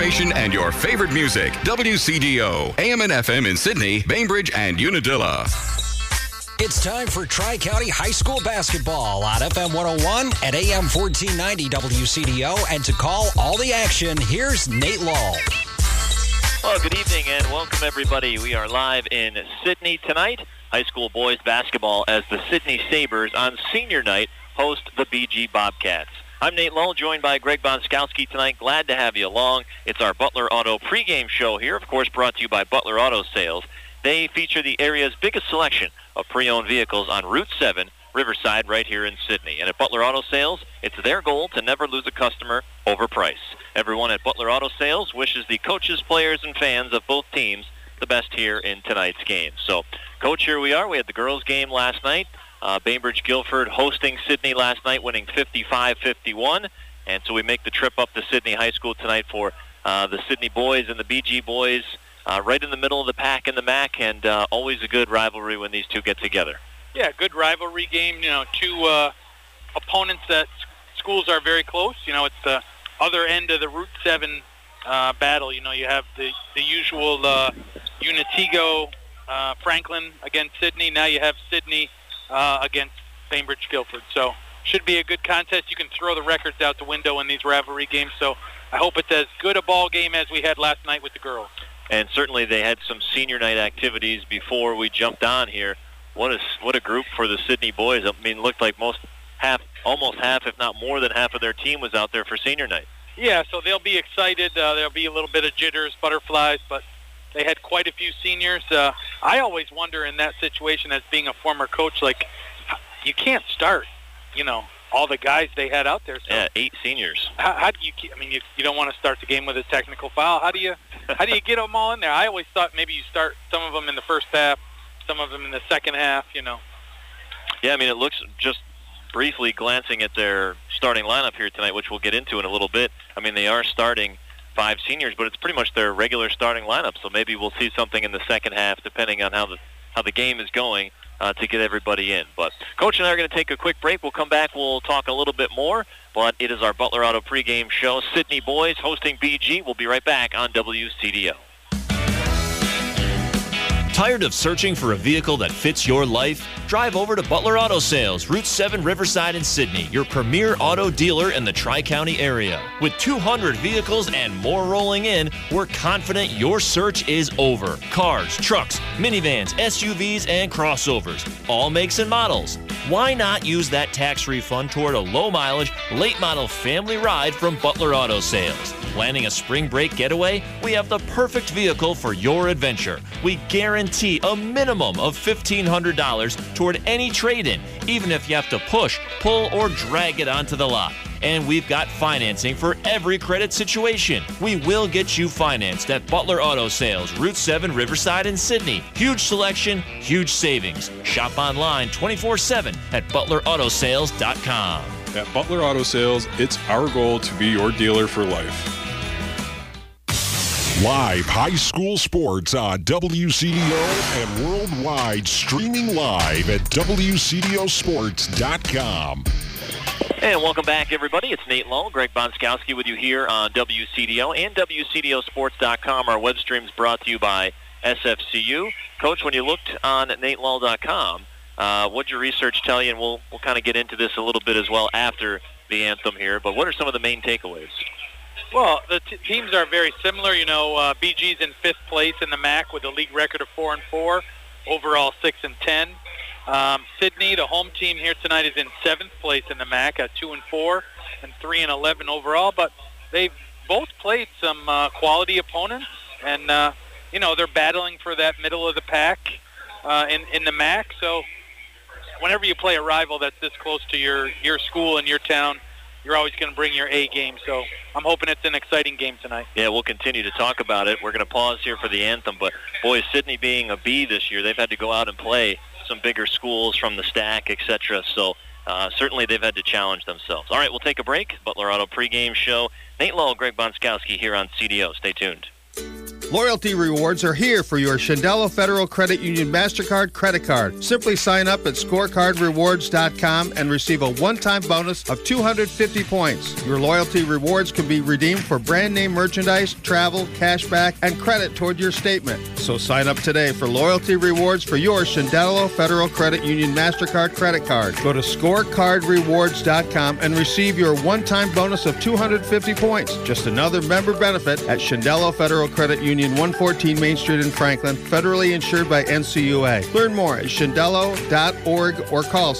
information and your favorite music. WCDO, AM and FM in Sydney, Bainbridge, and Unadilla. It's time for Tri-County High School basketball on FM 101 and AM 1490 WCDO. And to call all the action, here's Nate Lull. Well, good evening and welcome, everybody. We are live in Sydney tonight. High school boys basketball as the Sydney Sabres on senior night host the BG Bobcats. I'm Nate Lull, joined by Greg Bonskowski tonight. Glad to have you along. It's our Butler Auto pregame show here, of course, brought to you by Butler Auto Sales. They feature the area's biggest selection of pre-owned vehicles on Route 7, Riverside, right here in Sydney. And at Butler Auto Sales, it's their goal to never lose a customer over price. Everyone at Butler Auto Sales wishes the coaches, players, and fans of both teams the best here in tonight's game. So, Coach, here we are. We had the girls' game last night. Bainbridge Guilford hosting Sydney last night, winning 55-51. And so we make the trip up to Sydney High School tonight for the Sydney boys and the BG boys. Right in the middle of the pack in the MAC, and always a good rivalry when these two get together. Yeah, good rivalry game. You know, two opponents that schools are very close. You know, it's the other end of the Route 7 battle. You know, you have the usual Unatigo, Franklin against Sydney. Now you have Sydney against Bainbridge Guilford. So should be a good contest. You can throw the records out the window in these rivalry games. So I hope it's as good a ball game as we had last night with the girls. And certainly they had some senior night activities before we jumped on here. What a group for the Sydney boys. I mean, it looked like almost half, if not more than half of their team was out there for senior night. Yeah, so they'll be excited. There'll be a little bit of jitters, butterflies, but they had quite a few seniors. I always wonder in that situation as being a former coach, like, you can't start, you know, all the guys they had out there. So yeah, 8 seniors. How do you keep, I mean, you don't want to start the game with a technical foul. How do you get them all in there? I always thought maybe you start some of them in the first half, some of them in the second half, you know. Yeah, I mean, it looks, just briefly glancing at their starting lineup here tonight, which we'll get into in a little bit. I mean, they are starting 5 seniors, but it's pretty much their regular starting lineup. So maybe we'll see something in the second half, depending on how the game is going, to get everybody in. But Coach and I are going to take a quick break. We'll come back. We'll talk a little bit more. But it is our Butler Auto pregame show. Sydney boys hosting BG. We'll be right back on WCDO. Tired of searching for a vehicle that fits your life? Drive over to Butler Auto Sales, Route 7, Riverside in Sydney, your premier auto dealer in the Tri-County area. With 200 vehicles and more rolling in, we're confident your search is over. Cars, trucks, minivans, SUVs, and crossovers, all makes and models. Why not use that tax refund toward a low-mileage, late-model family ride from Butler Auto Sales? Planning a spring break getaway? We have the perfect vehicle for your adventure. We guarantee a minimum of $1,500 toward any trade-in, even if you have to push, pull, or drag it onto the lot. And we've got financing for every credit situation. We will get you financed at Butler Auto Sales, Route 7, Riverside in Sydney. Huge selection, huge savings. Shop online 24/7 at butleраutosales.com. At Butler Auto Sales, it's our goal to be your dealer for life. Live high school sports on WCDO and worldwide, streaming live at WCDOsports.com. And welcome back, everybody. It's Nate Lull, Greg Bonskowski with you here on WCDO and WCDOsports.com. Our web stream is brought to you by SFCU. Coach, when you looked on natelull.com, what'd your research tell you? And we'll kind of get into this a little bit as well after the anthem here. But what are some of the main takeaways? Well, the teams are very similar. You know, BG's in 5th place in the MAC with a league record of 4-4, overall 6-10. Sydney, the home team here tonight, is in 7th place in the MAC at 2-4 and 3-11 overall. But they've both played some quality opponents, and you know, they're battling for that middle of the pack in the MAC. So whenever you play a rival that's this close to your school and your town, you're always going to bring your A game. So I'm hoping it's an exciting game tonight. Yeah, we'll continue to talk about it. We're going to pause here for the anthem. But, boy, Sydney being a B this year, they've had to go out and play some bigger schools from the stack, etc. So certainly they've had to challenge themselves. All right, we'll take a break. Butler Auto pregame show. Nate Lull, Greg Bonskowski here on CDO. Stay tuned. Loyalty rewards are here for your Shandelo Federal Credit Union MasterCard credit card. Simply sign up at scorecardrewards.com and receive a one-time bonus of 250 points. Your loyalty rewards can be redeemed for brand name merchandise, travel, cashback, and credit toward your statement. So sign up today for loyalty rewards for your Shandelo Federal Credit Union MasterCard credit card. Go to scorecardrewards.com and receive your one-time bonus of 250 points. Just another member benefit at Shandelo Federal Credit Union, 114 Main Street in Franklin, federally insured by NCUA. Learn more at shandelo.org or call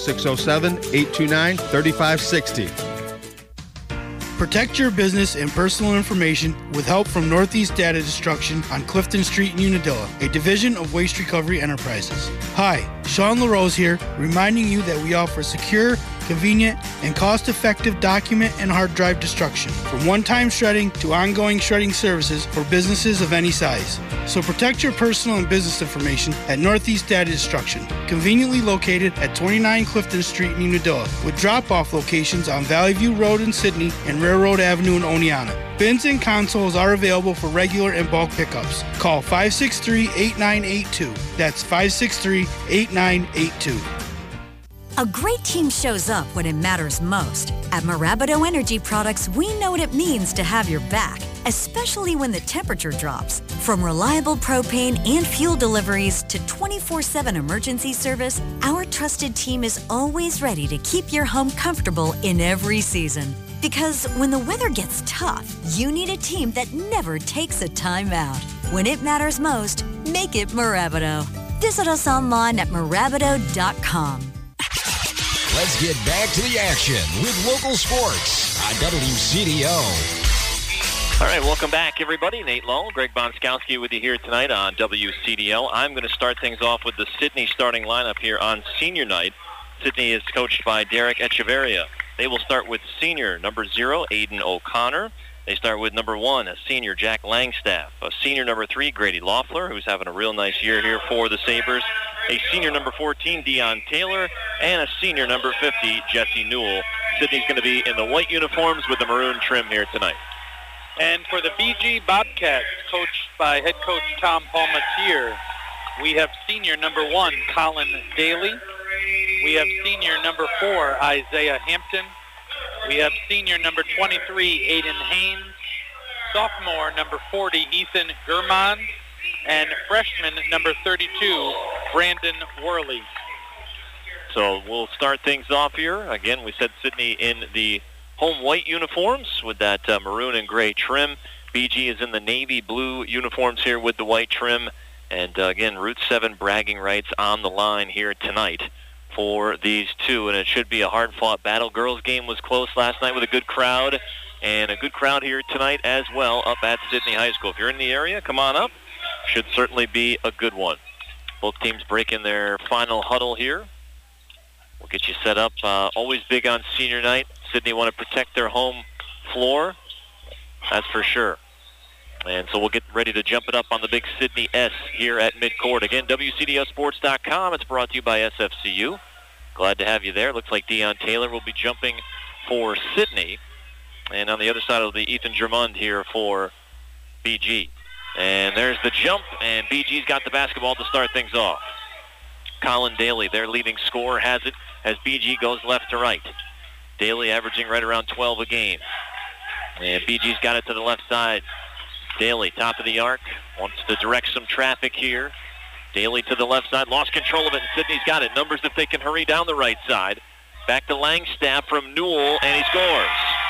607-829-3560. Protect your business and personal information with help from Northeast Data Destruction on Clifton Street in Unadilla, a division of Waste Recovery Enterprises. Hi, Sean LaRose here, reminding you that we offer secure, convenient, and cost-effective document and hard drive destruction, from one-time shredding to ongoing shredding services for businesses of any size. So protect your personal and business information at Northeast Data Destruction, conveniently located at 29 Clifton Street in Unadilla, with drop-off locations on Valley View Road in Sydney and Railroad Avenue in Oneonta. Bins and consoles are available for regular and bulk pickups. Call 563-8982. That's 563-8982. A great team shows up when it matters most. At Marabito Energy Products, we know what it means to have your back, especially when the temperature drops. From reliable propane and fuel deliveries to 24/7 emergency service, our trusted team is always ready to keep your home comfortable in every season. Because when the weather gets tough, you need a team that never takes a time out. When it matters most, make it Marabito. Visit us online at marabito.com. Let's get back to the action with local sports on WCDO. All right, welcome back, everybody. Nate Lull, Greg Bonskowski with you here tonight on WCDO. I'm going to start things off with the Sidney starting lineup here on senior night. Sidney is coached by Derek Echeverria. They will start with senior number 0, Aiden O'Connor. They start with number 1, a senior, Jack Langstaff. A senior number 3, Grady Loeffler, who's having a real nice year here for the Sabres. A senior number 14, Dion Taylor, and a senior number 50, Jesse Newell. Sidney's going to be in the white uniforms with the maroon trim here tonight. And for the BG Bobcats, coached by head coach Tom Palmatier, we have senior number 1, Colin Daly. We have senior number 4, Isaiah Hampton. We have senior number 23, Aiden Haynes. Sophomore number 40, Ethan Gurman. And freshman number 32, Brandon Worley. So we'll start things off here. Again, we said Sidney in the home white uniforms with that maroon and gray trim. BG is in the navy blue uniforms here with the white trim. And again, Route 7 bragging rights on the line here tonight for these two. And it should be a hard-fought battle. Girls game was close last night with a good crowd. And a good crowd here tonight as well up at Sidney High School. If you're in the area, come on up. Should certainly be a good one. Both teams breaking their final huddle here. We'll get you set up. Always big on senior night. Sidney want to protect their home floor. That's for sure. And so we'll get ready to jump it up on the big Sidney S here at midcourt. Again, WCDOsports.com. It's brought to you by SFCU. Glad to have you there. Looks like Dion Taylor will be jumping for Sidney. And on the other side will be Ethan Drummond here for BG. And there's the jump, and BG's got the basketball to start things off. Colin Daly, their leading scorer, has it as BG goes left to right. Daly averaging right around 12 a game. And BG's got it to the left side. Daly, top of the arc, wants to direct some traffic here. Daly to the left side, lost control of it, and Sidney's got it. Numbers if they can hurry down the right side. Back to Langstaff from Newell, and he scores.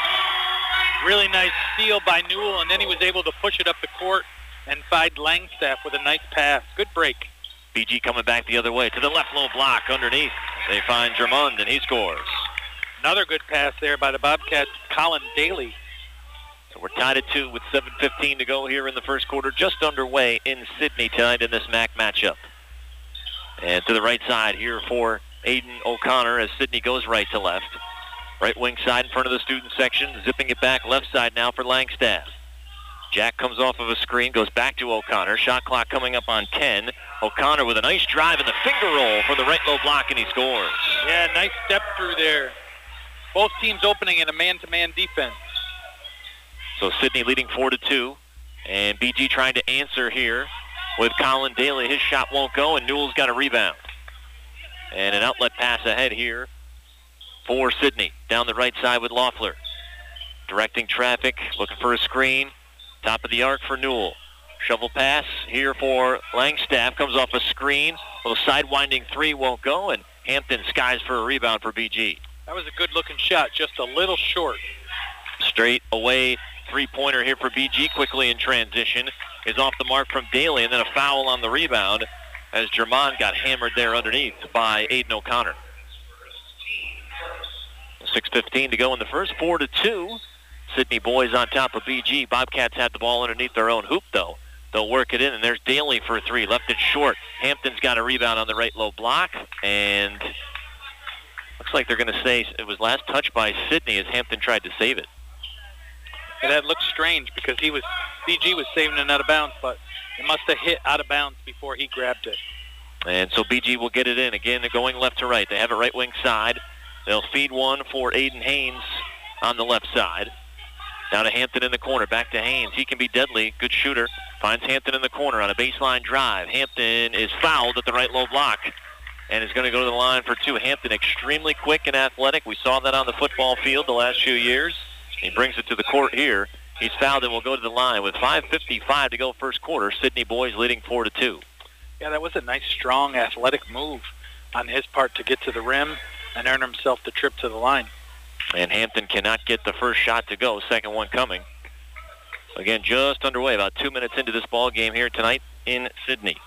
Really nice steal by Newell, and then he was able to push it up the court and find Langstaff with a nice pass. Good break. BG coming back the other way. To the left low block underneath. They find Drummond, and he scores. Another good pass there by the Bobcats, Colin Daly. So we're tied at 2 with 7:15 to go here in the first quarter. Just underway in Sidney tonight in this MAC matchup. And to the right side here for Aiden O'Connor as Sidney goes right to left. Right wing side in front of the student section. Zipping it back left side now for Langstaff. Jack comes off of a screen, goes back to O'Connor. Shot clock coming up on 10. O'Connor with a nice drive and the finger roll for the right low block, and he scores. Yeah, nice step through there. Both teams opening in a man-to-man defense. So Sidney leading 4-2. And BG trying to answer here with Colin Daly. His shot won't go, and Newell's got a rebound. And an outlet pass ahead here for Sidney. Down the right side with Loeffler. Directing traffic, looking for a screen. Top of the arc for Newell. Shovel pass here for Langstaff. Comes off a screen. Little side-winding three won't go, and Hampton skies for a rebound for BG. That was a good-looking shot, just a little short. Straight away three-pointer here for BG. Quickly in transition. Is off the mark from Daly, and then a foul on the rebound as Germán got hammered there underneath by Aiden O'Connor. 6:15 to go in the first. 4-2. Sidney boys on top of BG. Bobcats had the ball underneath their own hoop, though. They'll work it in, and there's Daly for three. Left it short. Hampton's got a rebound on the right low block, and looks like they're going to say it was last touched by Sidney as Hampton tried to save it. And that looked strange because BG was saving it out of bounds, but it must have hit out of bounds before he grabbed it. And so BG will get it in. Again, they're going left to right. They have a right wing side. They'll feed one for Aiden Haynes on the left side. Down to Hampton in the corner. Back to Haynes. He can be deadly. Good shooter. Finds Hampton in the corner on a baseline drive. Hampton is fouled at the right low block and is going to go to the line for two. Hampton extremely quick and athletic. We saw that on the football field the last few years. He brings it to the court here. He's fouled and will go to the line with 5:55 to go first quarter. Sidney boys leading 4-2. Yeah, that was a nice, strong, athletic move on his part to get to the rim and earn himself the trip to the line. And Hampton cannot get the first shot to go. Second one coming. Again, just underway, about 2 minutes into this ball game here tonight in Sidney.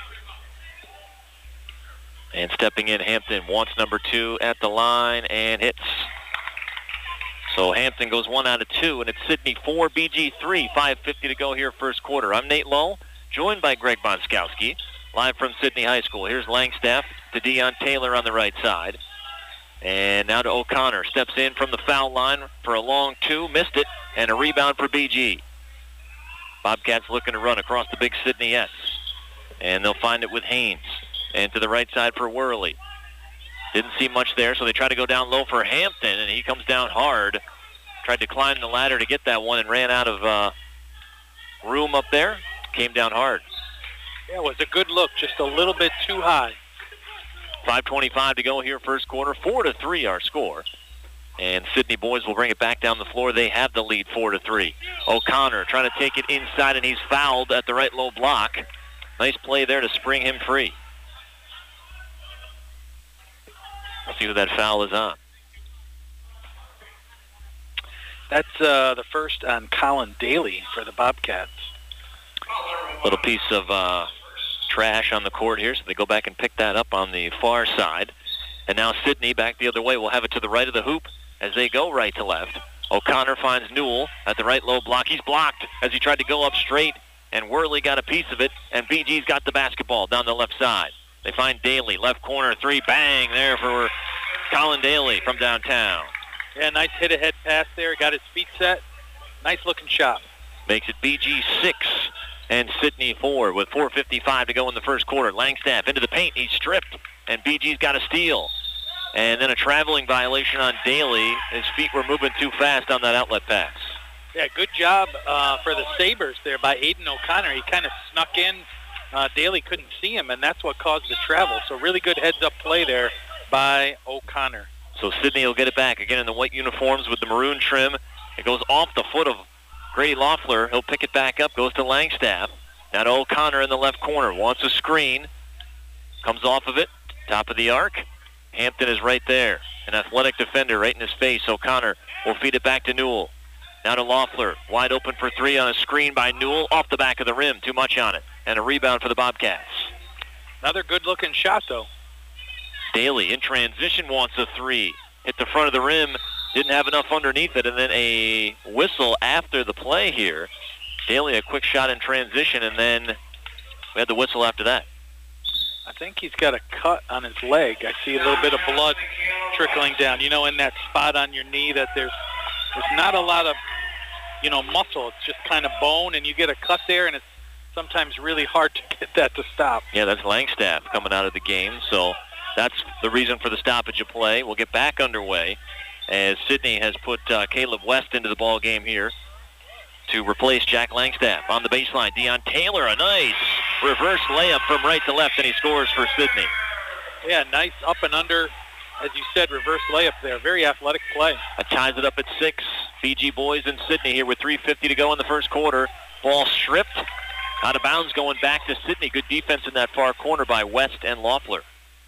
And stepping in, Hampton wants number two at the line and hits. So Hampton goes 1 out of 2, and it's Sidney 4, BG 3. 5:50 to go here first quarter. I'm Nate Lowe, joined by Greg Bonskowski, live from Sidney High School. Here's Langstaff to Deion Taylor on the right side. And now to O'Connor. Steps in from the foul line for a long two. Missed it. And a rebound for BG. Bobcats looking to run across the big Sidney S. And they'll find it with Haynes. And to the right side for Worley. Didn't see much there, so they try to go down low for Hampton, and he comes down hard. Tried to climb the ladder to get that one and ran out of room up there. Came down hard. Yeah, it was a good look, just a little bit too high. 5:25 to go here first quarter. 4-3 our score. And Sidney boys will bring it back down the floor. They have the lead 4-3. O'Connor trying to take it inside, and he's fouled at the right low block. Nice play there to spring him free. Let's see who that foul is on. That's the first on Colin Daly for the Bobcats. Little piece of trash on the court here, so they go back and pick that up on the far side. And now Sidney back the other way will have it to the right of the hoop as they go right to left. O'Connor finds Newell at the right low block. He's blocked as he tried to go up straight, and Worley got a piece of it, and BG's got the basketball down the left side. They find Daly, left corner, three, bang, there for Colin Daly from downtown. Yeah, nice hit-ahead pass there. Got his feet set. Nice-looking shot. Makes it BG 6 and Sidney 4 with 4:55 to go in the first quarter. Langstaff into the paint. He's stripped, and BG's got a steal. And then a traveling violation on Daly. His feet were moving too fast on that outlet pass. Yeah, good job for the Sabres there by Aiden O'Connor. He kind of snuck in. Daly couldn't see him, and that's what caused the travel. So really good heads-up play there by O'Connor. So Sidney will get it back again in the white uniforms with the maroon trim. It goes off the foot of Grady Loeffler. He'll pick it back up, goes to Langstaff. Now to O'Connor in the left corner. Wants a screen. Comes off of it. Top of the arc. Hampton is right there. An athletic defender right in his face. O'Connor will feed it back to Newell. Now to Loeffler. Wide open for three on a screen by Newell. Off the back of the rim. Too much on it. And a rebound for the Bobcats. Another good-looking shot, though. Daly in transition wants a three. Hit the front of the rim. Didn't have enough underneath it. And then a whistle after the play here. Daly a quick shot in transition, and then we had the whistle after that. I think he's got a cut on his leg. I see a little bit of blood trickling down. You know, in that spot on your knee that there's not a lot of, muscle. It's just kind of bone, and you get a cut there, and it's sometimes really hard to get that to stop. Yeah, that's Langstaff coming out of the game, so that's the reason for the stoppage of play. We'll get back underway as Sidney has put Caleb West into the ball game here to replace Jack Langstaff. On the baseline, Deion Taylor, a nice reverse layup from right to left, and he scores for Sidney. Yeah, nice up and under, as you said, reverse layup there. Very athletic play. That ties it up at 6. BG boys in Sidney here with 3:50 to go in the first quarter. Ball stripped. Out of bounds going back to Sidney. Good defense in that far corner by West and Loeffler.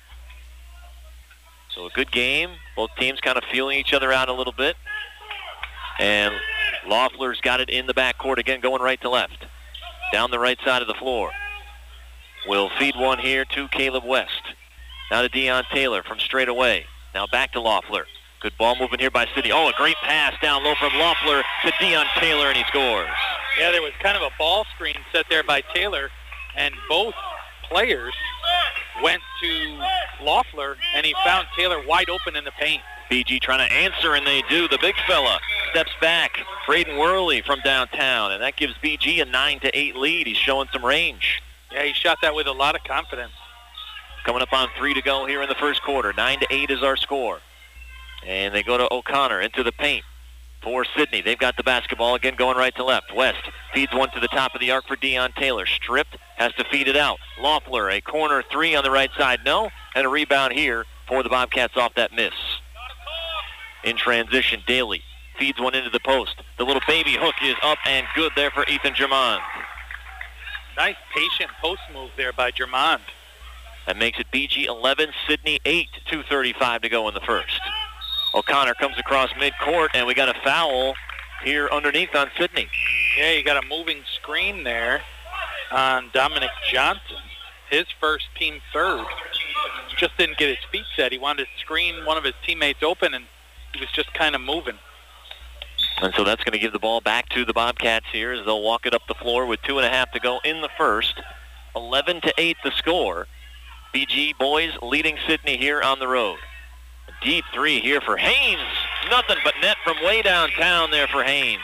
So a good game. Both teams kind of feeling each other out a little bit. And Loeffler's got it in the backcourt again, going right to left. Down the right side of the floor. Will feed one here to Caleb West. Now to Deion Taylor from straight away. Now back to Loeffler. Good ball movement here by Sidney. Oh, a great pass down low from Loeffler to Deion Taylor, and he scores. Yeah, there was kind of a ball screen set there by Taylor, and both players went to Loeffler, and he found Taylor wide open in the paint. BG trying to answer, and they do. The big fella steps back. Braden Worley from downtown, and that gives BG a 9-8 lead. He's showing some range. Yeah, he shot that with a lot of confidence. Coming up on 3 to go here in the first quarter. 9-8 is our score. And they go to O'Connor into the paint for Sidney. They've got the basketball again going right to left. West feeds one to the top of the arc for Deion Taylor. Stripped, has to feed it out. Loeffler, a corner 3 on the right side. No, and a rebound here for the Bobcats off that miss. In transition, Daly feeds one into the post. The little baby hook is up and good there for Ethan Germond. Nice patient post move there by Germond. That makes it BG 11, Sidney 8, 2:35 to go in the first. O'Connor comes across midcourt, and we got a foul here underneath on Sidney. Yeah, you got a moving screen there on Dominic Johnson. His first team third. Just didn't get his feet set. He wanted to screen one of his teammates open, and he was just kind of moving. And so that's going to give the ball back to the Bobcats here as they'll walk it up the floor with 2.5 to go in the first. 11-8 the score. BG boys leading Sidney here on the road. A deep 3 here for Haynes. Nothing but net from way downtown there for Haynes.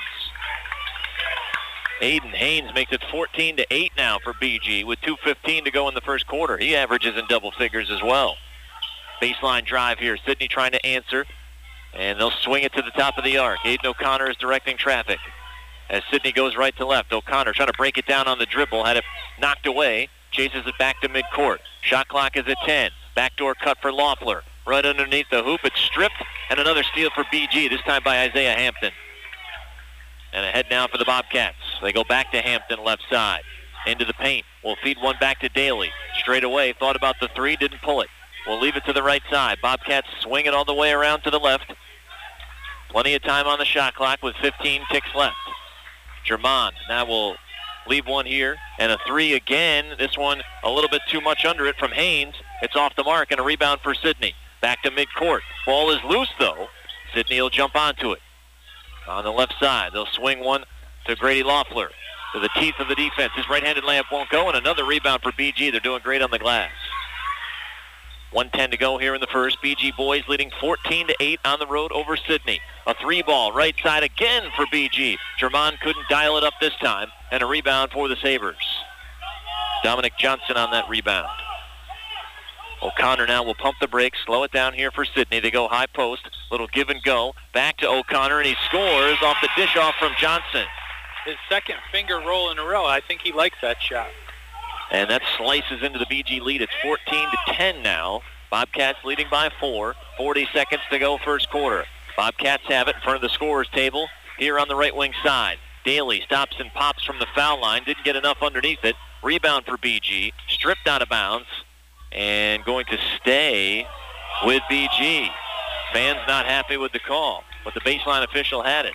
Aiden Haynes makes it 14-8 now for BG with 2:15 to go in the first quarter. He averages in double figures as well. Baseline drive here. Sidney trying to answer. And they'll swing it to the top of the arc. Aiden O'Connor is directing traffic. As Sidney goes right to left, O'Connor trying to break it down on the dribble. Had it knocked away. Chases it back to midcourt. Shot clock is at 10. Backdoor cut for Loeffler. Right underneath the hoop. It's stripped. And another steal for BG, this time by Isaiah Hampton. And ahead now for the Bobcats. They go back to Hampton left side. Into the paint. We'll feed one back to Daly. Straight away. Thought about the 3. Didn't pull it. We'll leave it to the right side. Bobcats swing it all the way around to the left. Plenty of time on the shot clock with 15 ticks left. Germond now will leave one here. And a 3 again. This one a little bit too much under it from Haynes. It's off the mark and a rebound for Sidney. Back to midcourt. Ball is loose though. Sidney will jump onto it. On the left side, they'll swing one to Grady Loeffler. To the teeth of the defense. His right-handed layup won't go, and another rebound for BG. They're doing great on the glass. 1:10 to go here in the first. BG boys leading 14-8 on the road over Sidney. A 3-ball right side again for BG. Germond couldn't dial it up this time, and a rebound for the Sabres. Dominic Johnson on that rebound. O'Connor now will pump the brakes, slow it down here for Sidney. They go high post, little give and go. Back to O'Connor, and he scores off the dish off from Johnson. His second finger roll in a row. I think he likes that shot. And that slices into the BG lead. It's 14-10 now. Bobcats leading by 4. 40 seconds to go first quarter. Bobcats have it in front of the scorer's table here on the right wing side. Daly stops and pops from the foul line. Didn't get enough underneath it. Rebound for BG. Stripped out of bounds. And going to stay with BG. Fans not happy with the call, but the baseline official had it.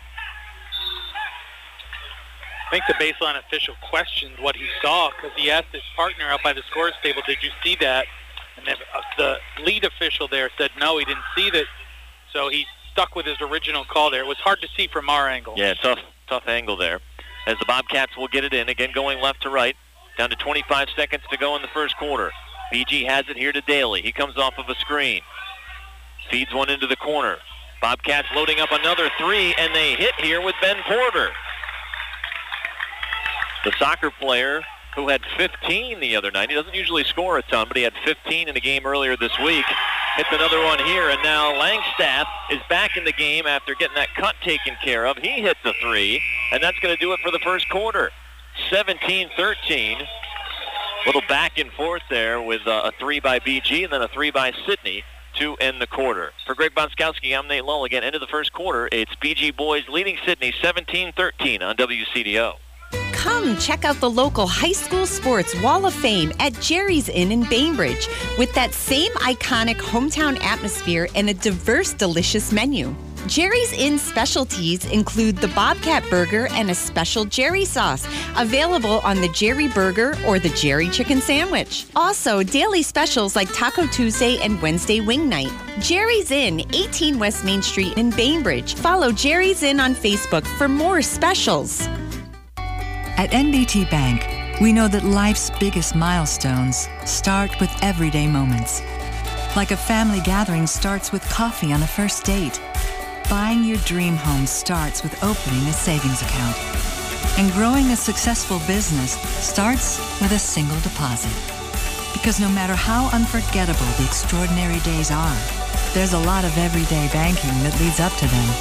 I think the baseline official questioned what he saw because he asked his partner out by the scorer's table, did you see that? And then the lead official there said no, he didn't see that. So he stuck with his original call there. It was hard to see from our angle. Yeah, tough angle there. As the Bobcats will get it in, again going left to right. Down to 25 seconds to go in the first quarter. BG has it here to Daly. He comes off of a screen. Feeds one into the corner. Bobcats loading up another 3, and they hit here with Ben Porter. The soccer player who had 15 the other night. He doesn't usually score a ton, but he had 15 in a game earlier this week. hits another one here, and now Langstaff is back in the game after getting that cut taken care of. He hits a three, and that's going to do it for the first quarter. 17-13. Little back and forth there with a three by BG and then a three by Sidney to end the quarter. For Greg Bonskowski, I'm Nate Lull. Again, end of the first quarter. It's BG boys leading Sidney 17-13 on WCDO. Come check out the local high school sports wall of fame at Jerry's Inn in Bainbridge with that same iconic hometown atmosphere and a diverse, delicious menu. Jerry's Inn specialties include the Bobcat Burger and a special Jerry sauce, available on the Jerry Burger or the Jerry Chicken Sandwich. Also, daily specials like Taco Tuesday and Wednesday Wing Night. Jerry's Inn, 18 West Main Street in Bainbridge. Follow Jerry's Inn on Facebook for more specials. At NBT Bank, we know that life's biggest milestones start with everyday moments. Like a family gathering starts with coffee on a first date. Buying your dream home starts with opening a savings account. And growing a successful business starts with a single deposit. Because no matter how unforgettable the extraordinary days are, there's a lot of everyday banking that leads up to them.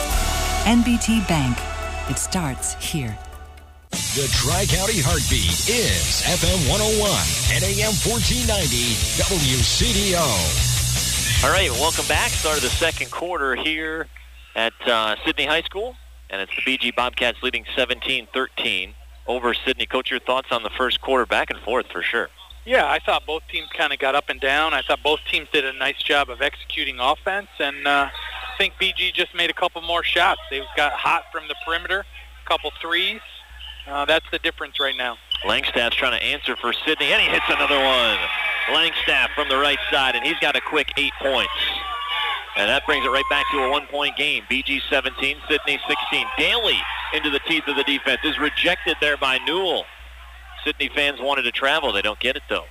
NBT Bank. It starts here. The Tri-County Heartbeat is FM 101 and AM 1490 WCDO. All right, welcome back. Start of the second quarter here at Sidney High School, and it's the BG Bobcats leading 17-13 over Sidney. Coach, your thoughts on the first quarter? Back and forth for sure. Yeah, I thought both teams kind of got up and down. I thought both teams did a nice job of executing offense, and I think BG just made a couple more shots. They got hot from the perimeter, a couple threes. That's the difference right now. Langstaff's trying to answer for Sidney, and he hits another one. Langstaff from the right side, and he's got a quick 8 points. And that brings it right back to a one-point game. BG 17, Sidney 16. Daly into the teeth of the defense is rejected there by Newell. Sidney fans wanted to travel. They don't get it, though.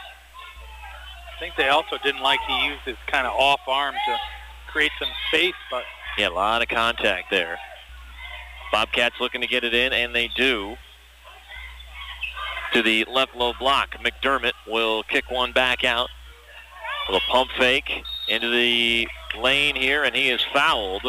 I think they also didn't like he used his kind of off arm to create some space, but... Yeah, a lot of contact there. Bobcats looking to get it in, and they do. To the left low block, McDermott will kick one back out. A little pump fake into the lane here, and he is fouled.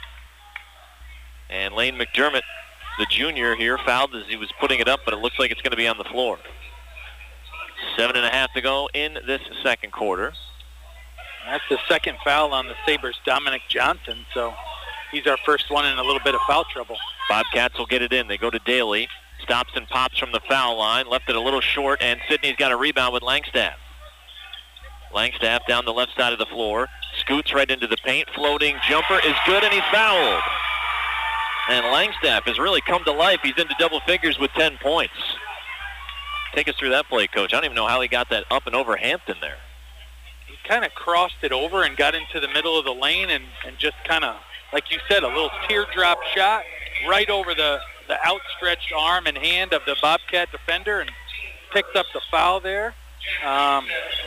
And Lane McDermott, the junior here, fouled as he was putting it up, but it looks like it's going to be on the floor. 7.5 to go in this second quarter. That's the second foul on the Sabres, Dominic Johnson, so he's our first one in a little bit of foul trouble. Bobcats will get it in. They go to Daly. Stops and pops from the foul line. Left it a little short, and Sidney's got a rebound with Langstaff. Langstaff down the left side of the floor. Scoots right into the paint. Floating jumper is good, and he's fouled. And Langstaff has really come to life. He's into double figures with 10 points. Take us through that play, Coach. I don't even know how he got that up and over Hampton there. He kind of crossed it over and got into the middle of the lane and just kind of, like you said, a little teardrop shot right over the outstretched arm and hand of the Bobcat defender and picked up the foul there on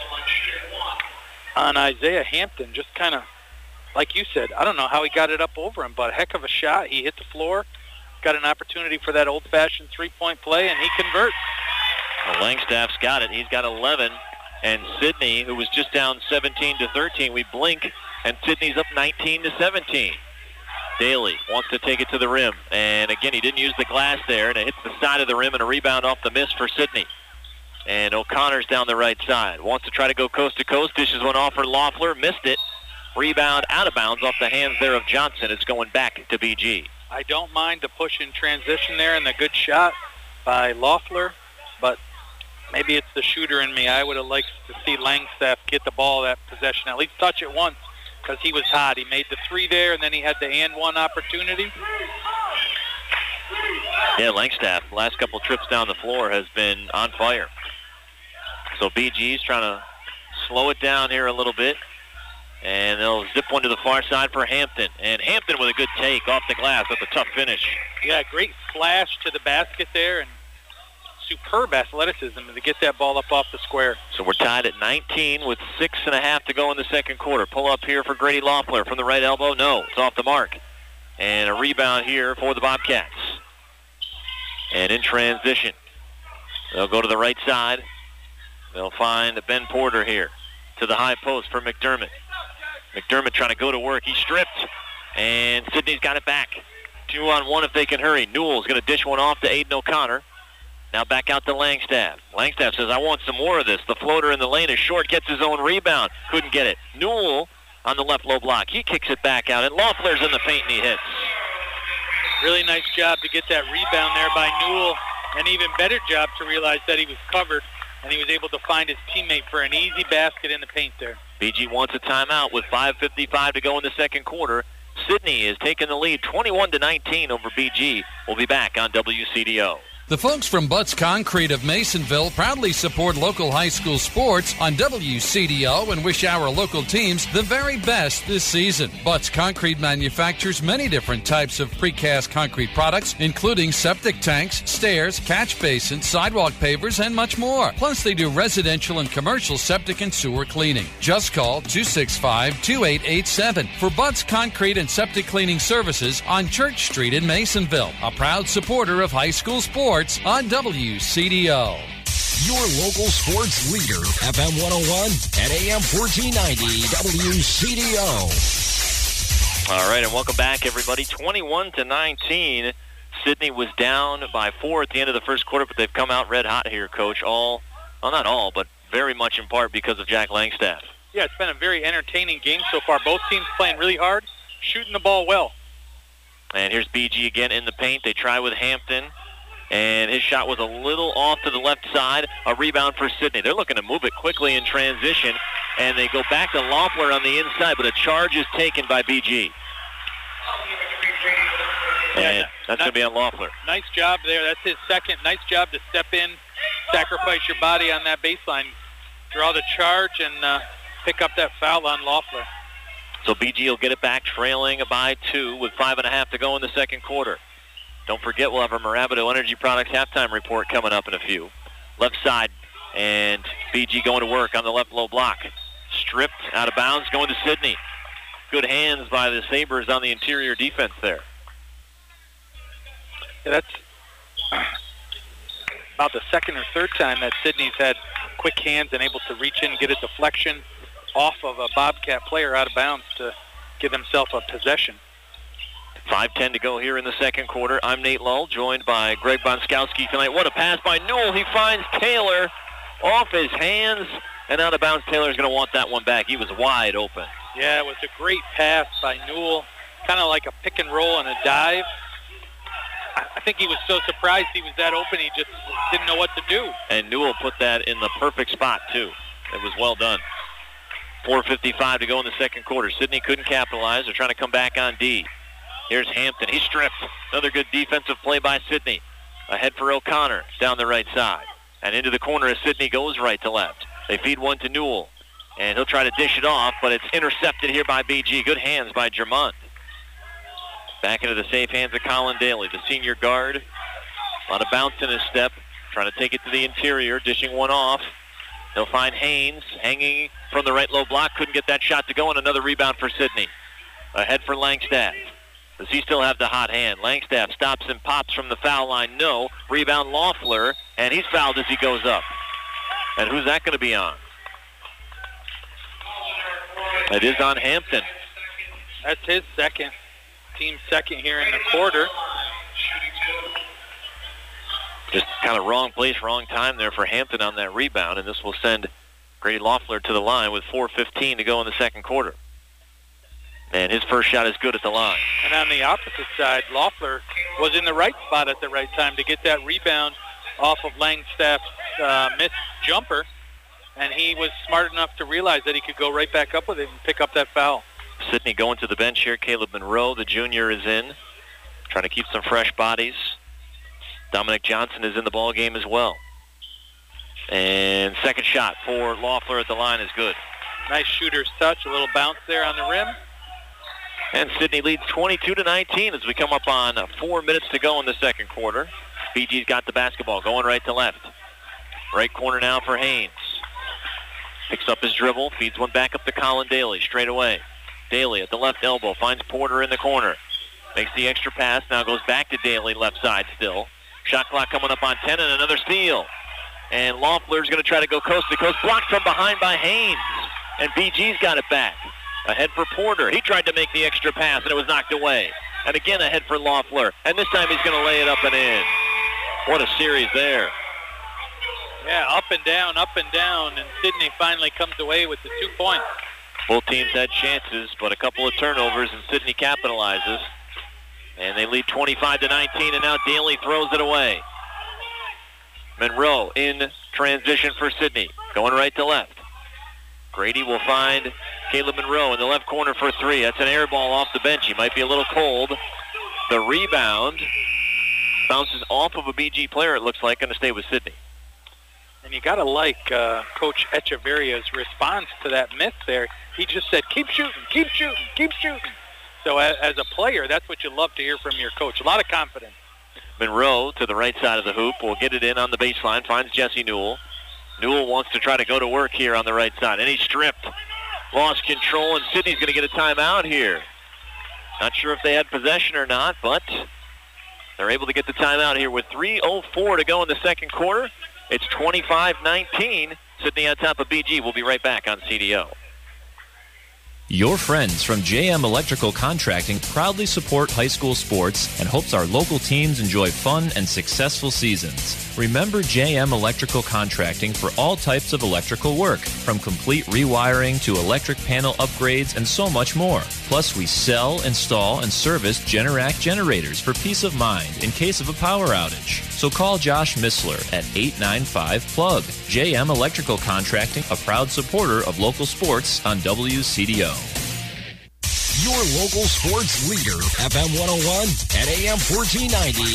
Isaiah Hampton. Just kind of, like you said, I don't know how he got it up over him, but a heck of a shot. He hit the floor, got an opportunity for that old-fashioned three-point play, and he converts. Well, Langstaff's got it. He's got 11. And Sidney, who was just down 17-13, we blink, and Sidney's up 19-17. Daly wants to take it to the rim. And again, he didn't use the glass there, and it hits the side of the rim and a rebound off the miss for Sidney. And O'Connor's down the right side. Wants to try to go coast to coast. Dishes one off for Loeffler. Missed it. Rebound out of bounds off the hands there of Johnson. It's going back to BG. I don't mind the push in transition there and the good shot by Loeffler, but maybe it's the shooter in me. I would have liked to see Langstaff get the ball that possession, at least touch it once, because he was hot. He made the three there, and then he had the and one opportunity. Yeah, Langstaff, last couple trips down the floor, has been on fire. So BG's trying to slow it down here a little bit. And they'll zip one to the far side for Hampton. And Hampton with a good take off the glass. That's a tough finish. Yeah, great flash to the basket there, and superb athleticism to get that ball up off the square. So we're tied at 19 with 6.5 to go in the second quarter. Pull up here for Grady Loeffler from the right elbow. No, it's off the mark. And a rebound here for the Bobcats. And in transition, they'll go to the right side. They'll find Ben Porter here to the high post for McDermott. McDermott trying to go to work. He stripped, and Sidney's got it back. 2-on-1 if they can hurry. Newell's going to dish one off to Aiden O'Connor. Now back out to Langstaff. Langstaff says, I want some more of this. The floater in the lane is short, gets his own rebound. Couldn't get it. Newell on the left low block. He kicks it back out, and Loeffler's in the paint, and he hits. Really nice job to get that rebound there by Newell. An even better job to realize that he was covered, and he was able to find his teammate for an easy basket in the paint there. BG wants a timeout with 5:55 to go in the second quarter. Sidney is taking the lead 21-19 over BG. We'll be back on WCDO. The folks from Butts Concrete of Masonville proudly support local high school sports on WCDO and wish our local teams the very best this season. Butts Concrete manufactures many different types of precast concrete products, including septic tanks, stairs, catch basins, sidewalk pavers, and much more. Plus, they do residential and commercial septic and sewer cleaning. Just call 265-2887 for Butts Concrete and Septic Cleaning Services on Church Street in Masonville, a proud supporter of high school sports on WCDO. Your local sports leader, FM 101 and AM 1490 WCDO. All right, and welcome back, everybody. 21-19. Sidney was down by 4 at the end of the first quarter, but they've come out red hot here, Coach. Not all, but very much in part because of Jack Langstaff. Yeah, it's been a very entertaining game so far. Both teams playing really hard, shooting the ball well. And here's BG again in the paint. They try with Hampton. And his shot was a little off to the left side. A rebound for Sidney. They're looking to move it quickly in transition. And they go back to Loeffler on the inside, but a charge is taken by BG. And that's going to be on Loeffler. Nice job there. That's his second. Nice job to step in, sacrifice your body on that baseline, draw the charge, and pick up that foul on Loeffler. So BG will get it back, trailing by 2 with 5.5 to go in the second quarter. Don't forget, we'll have our Marabito Energy Products halftime report coming up in a few. Left side, and BG going to work on the left low block. Stripped, out of bounds, going to Sidney. Good hands by the Sabres on the interior defense there. Yeah, that's about the second or third time that Sidney's had quick hands and able to reach in and get a deflection off of a Bobcat player out of bounds to give himself a possession. 5:10 to go here in the second quarter. I'm Nate Lull, joined by Greg Bonskowski tonight. What a pass by Newell. He finds Taylor off his hands and out of bounds. Taylor's going to want that one back. He was wide open. Yeah, it was a great pass by Newell, kind of like a pick and roll and a dive. I think he was so surprised he was that open, he just didn't know what to do. And Newell put that in the perfect spot, too. It was well done. 4:55 to go in the second quarter. Sidney couldn't capitalize. They're trying to come back on D. Here's Hampton. He's stripped. Another good defensive play by Sidney. Ahead for O'Connor down the right side. And into the corner as Sidney goes right to left. They feed one to Newell. And he'll try to dish it off, but it's intercepted here by BG. Good hands by Germont. Back into the safe hands of Colin Daly, the senior guard. A lot of bounce in his step. Trying to take it to the interior, dishing one off. They'll find Haynes hanging from the right low block. Couldn't get that shot to go, and another rebound for Sidney. Ahead for Langstaff. Does he still have the hot hand? Langstaff stops and pops from the foul line. No. Rebound Loeffler, and he's fouled as he goes up. And who's that going to be on? It is on Hampton. That's his second. Team second here in the quarter. Just kind of wrong place, wrong time there for Hampton on that rebound, and this will send Grady Loeffler to the line with 4:15 to go in the second quarter. And his first shot is good at the line. And on the opposite side, Loeffler was in the right spot at the right time to get that rebound off of Langstaff's missed jumper. And he was smart enough to realize that he could go right back up with it and pick up that foul. Sidney going to the bench here. Caleb Monroe, the junior, is in. Trying to keep some fresh bodies. Dominic Johnson is in the ball game as well. And second shot for Loeffler at the line is good. Nice shooter's touch. A little bounce there on the rim. And Sidney leads 22-19 as we come up on 4 minutes to go in the second quarter. BG's got the basketball going right to left. Right corner now for Haynes. Picks up his dribble, feeds one back up to Colin Daly straight away. Daly at the left elbow, finds Porter in the corner. Makes the extra pass, now goes back to Daly, left side still. Shot clock coming up on 10 and another steal. And Loeffler's going to try to go coast to coast, blocked from behind by Haynes. And BG's got it back. Ahead for Porter. He tried to make the extra pass, and it was knocked away. And again ahead for Loeffler. And this time he's going to lay it up and in. What a series there. Yeah, up and down, and Sidney finally comes away with the 2 points. Both teams had chances, but a couple of turnovers, and Sidney capitalizes. And they lead 25-19, and now Daly throws it away. Monroe in transition for Sidney, going right to left. Grady will find Caleb Monroe in the left corner for three. That's an air ball off the bench. He might be a little cold. The rebound bounces off of a BG player, it looks like, going to stay with Sidney. And you got to like Coach Echeverria's response to that miss there. He just said, keep shooting, keep shooting, keep shooting. So as a player, that's what you love to hear from your coach. A lot of confidence. Monroe to the right side of the hoop will get it in on the baseline, finds Jesse Newell. Newell wants to try to go to work here on the right side, and he's stripped. Lost control, and Sidney's going to get a timeout here. Not sure if they had possession or not, but they're able to get the timeout here with 3:04 to go in the second quarter. It's 25-19. Sidney on top of BG. We'll be right back on CDO. Your friends from JM Electrical Contracting proudly support high school sports and hopes our local teams enjoy fun and successful seasons. Remember JM Electrical Contracting for all types of electrical work, from complete rewiring to electric panel upgrades and so much more. Plus, we sell, install, and service Generac generators for peace of mind in case of a power outage. So call Josh Missler at 895-PLUG. JM Electrical Contracting, a proud supporter of local sports on WCDO. Your local sports leader, FM 101 and AM 1490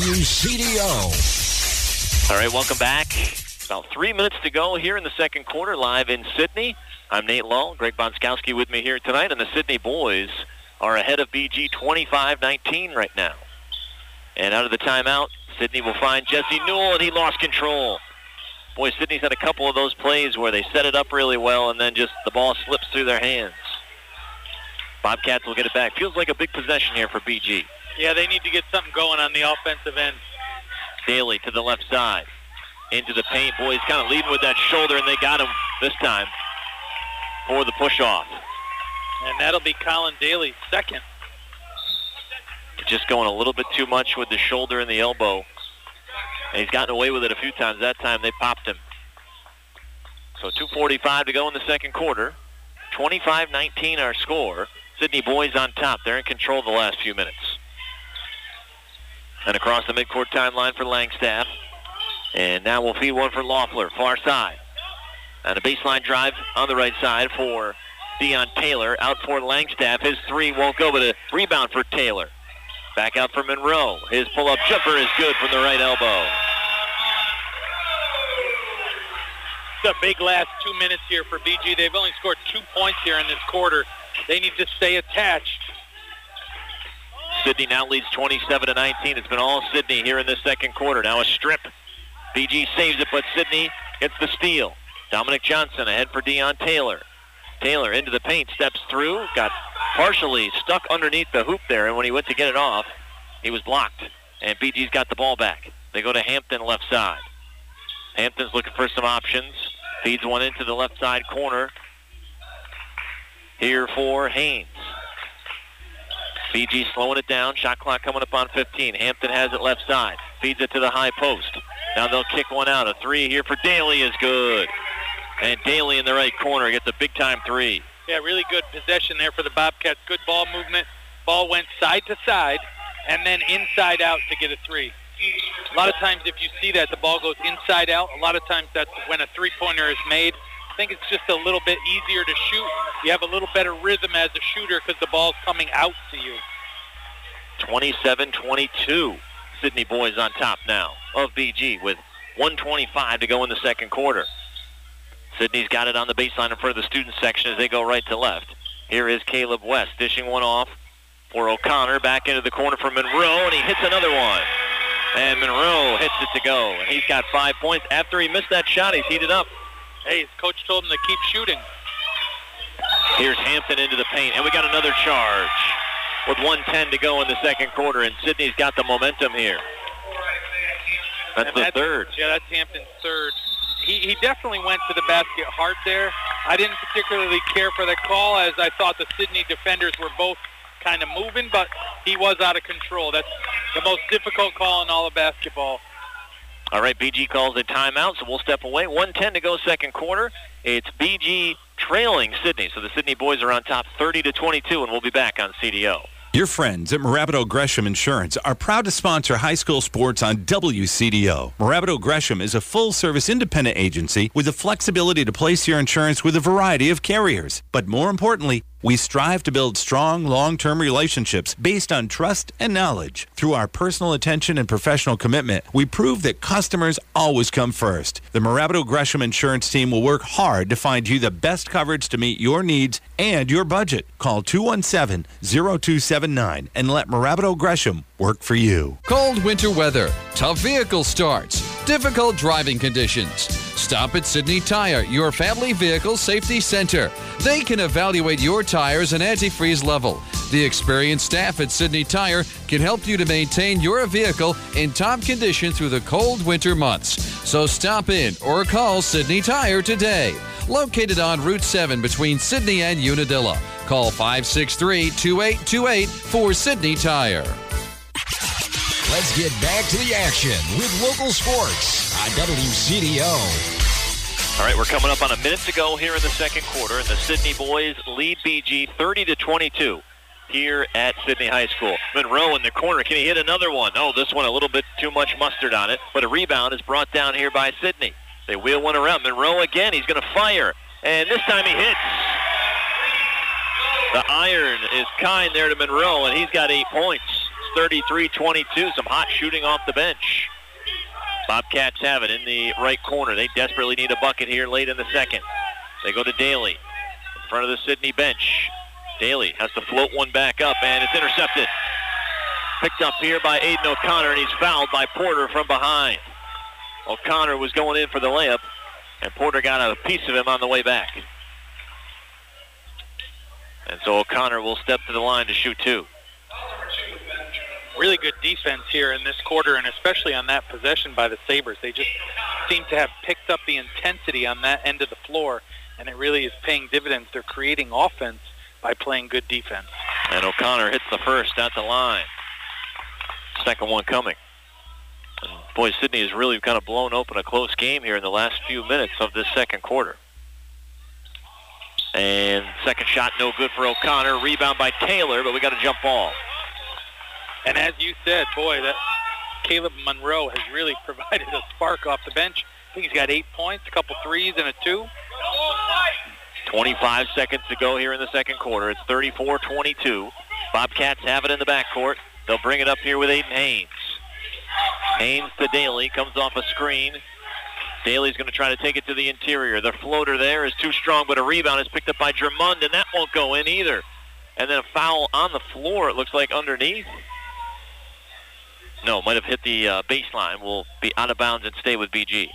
WCDO. All right, welcome back. About 3 minutes to go here in the second quarter, live in Sidney. I'm Nate Lull. Greg Bonskowski with me here tonight, and the Sidney boys are ahead of BG 25-19 right now. And out of the timeout, Sidney will find Jesse Newell, and he lost control. Boy, Sidney's had a couple of those plays where they set it up really well, and then just the ball slips through their hands. Bobcats will get it back. Feels like a big possession here for BG. Yeah, they need to get something going on the offensive end. Daly to the left side. Into the paint. Boy, he's kind of leading with that shoulder, and they got him this time for the push-off. And that'll be Colin Daly's second. Just going a little bit too much with the shoulder and the elbow. And he's gotten away with it a few times. That time they popped him. So 2:45 to go in the second quarter. 25-19 our score. Sidney boys on top. They're in control the last few minutes. And across the midcourt timeline for Langstaff. And now we'll feed one for Loeffler, far side. And a baseline drive on the right side for Deion Taylor. Out for Langstaff. His three won't go, but a rebound for Taylor. Back out for Monroe. His pull-up jumper is good from the right elbow. It's a big last 2 minutes here for BG. They've only scored 2 points here in this quarter. They need to stay attached. Sidney now leads 27-19. It's been all Sidney here in the second quarter. Now a strip. BG saves it, but Sidney gets the steal. Dominic Johnson ahead for Deion Taylor. Taylor into the paint, steps through, got partially stuck underneath the hoop there, and when he went to get it off, he was blocked. And BG's got the ball back. They go to Hampton left side. Hampton's looking for some options. Feeds one into the left side corner. Here for Haynes. BG slowing it down. Shot clock coming up on 15. Hampton has it left side. Feeds it to the high post. Now they'll kick one out. A three here for Daly is good. And Daly in the right corner gets a big-time three. Yeah, really good possession there for the Bobcats. Good ball movement. Ball went side to side and then inside out to get a three. A lot of times if you see that, the ball goes inside out. A lot of times that's when a three-pointer is made. I think it's just a little bit easier to shoot. You have a little better rhythm as a shooter because the ball's coming out to you. 27-22. Sidney boys on top now of BG with 1:25 to go in the second quarter. Sidney's got it on the baseline in front of the student section as they go right to left. Here is Caleb West dishing one off for O'Connor. Back into the corner for Monroe, and he hits another one. And Monroe hits it to go. And he's got 5 points. After he missed that shot, he's heated up. Hey, his coach told him to keep shooting. Here's Hampton into the paint, and we got another charge with 1:10 to go in the second quarter, and Sidney's got the momentum here. That's the third. Yeah, that's Hampton's third. he definitely went to the basket hard there. I didn't particularly care for that call, as I thought the Sidney defenders were both kind of moving, but he was out of control. That's the most difficult call in all of basketball. All right, BG calls a timeout, so we'll step away. 1:10 to go second quarter. It's BG trailing Sidney, so the Sidney boys are on top 30-22, and we'll be back on CDO. Your friends at Morabito Gresham Insurance are proud to sponsor high school sports on WCDO. Morabito Gresham is a full-service independent agency with the flexibility to place your insurance with a variety of carriers. But more importantly, we strive to build strong, long-term relationships based on trust and knowledge. Through our personal attention and professional commitment, we prove that customers always come first. The Morabito Gresham Insurance team will work hard to find you the best coverage to meet your needs and your budget. Call 217-0279 and let Morabito Gresham work for you. Cold winter weather, tough vehicle starts, difficult driving conditions. Stop at Sidney Tire, your family vehicle safety center. They can evaluate your tires and antifreeze level. The experienced staff at Sidney Tire can help you to maintain your vehicle in top condition through the cold winter months. So stop in or call Sidney Tire today. Located on Route 7 between Sidney and Unadilla. Call 563-2828 for Sidney Tire. Let's get back to the action with local sports on WCDO. All right, we're coming up on a minute to go here in the second quarter, and the Sidney boys lead BG 30-22 here at Sidney High School. Monroe in the corner. Can he hit another one? Oh, this one a little bit too much mustard on it, but a rebound is brought down here by Sidney. They wheel one around. Monroe again. He's going to fire, and this time he hits. The iron is kind there to Monroe, and he's got 8 points. 33-22, some hot shooting off the bench. Bobcats have it in the right corner. They desperately need a bucket here late in the second. They go to Daly in front of the Sidney bench. Daly has to float one back up, and it's intercepted. Picked up here by Aiden O'Connor, and he's fouled by Porter from behind. O'Connor was going in for the layup, and Porter got a piece of him on the way back. And so O'Connor will step to the line to shoot two. Really good defense here in this quarter, and especially on that possession by the Sabres. They just seem to have picked up the intensity on that end of the floor, and it really is paying dividends. They're creating offense by playing good defense. And O'Connor hits the first at the line. Second one coming. And boy, Sidney has really kind of blown open a close game here in the last few minutes of this second quarter. And second shot no good for O'Connor. Rebound by Taylor, but we got a jump ball. And as you said, boy, that Caleb Monroe has really provided a spark off the bench. I think he's got 8 points, a couple threes, and a 2. 25 seconds to go here in the second quarter. It's 34-22. Bobcats have it in the backcourt. They'll bring it up here with Aiden Haynes. Haynes to Daly, comes off a screen. Daly's going to try to take it to the interior. The floater there is too strong, but a rebound is picked up by Drummond, and that won't go in either. And then a foul on the floor, it looks like, underneath. No, might have hit the baseline. Will be out of bounds and stay with BG.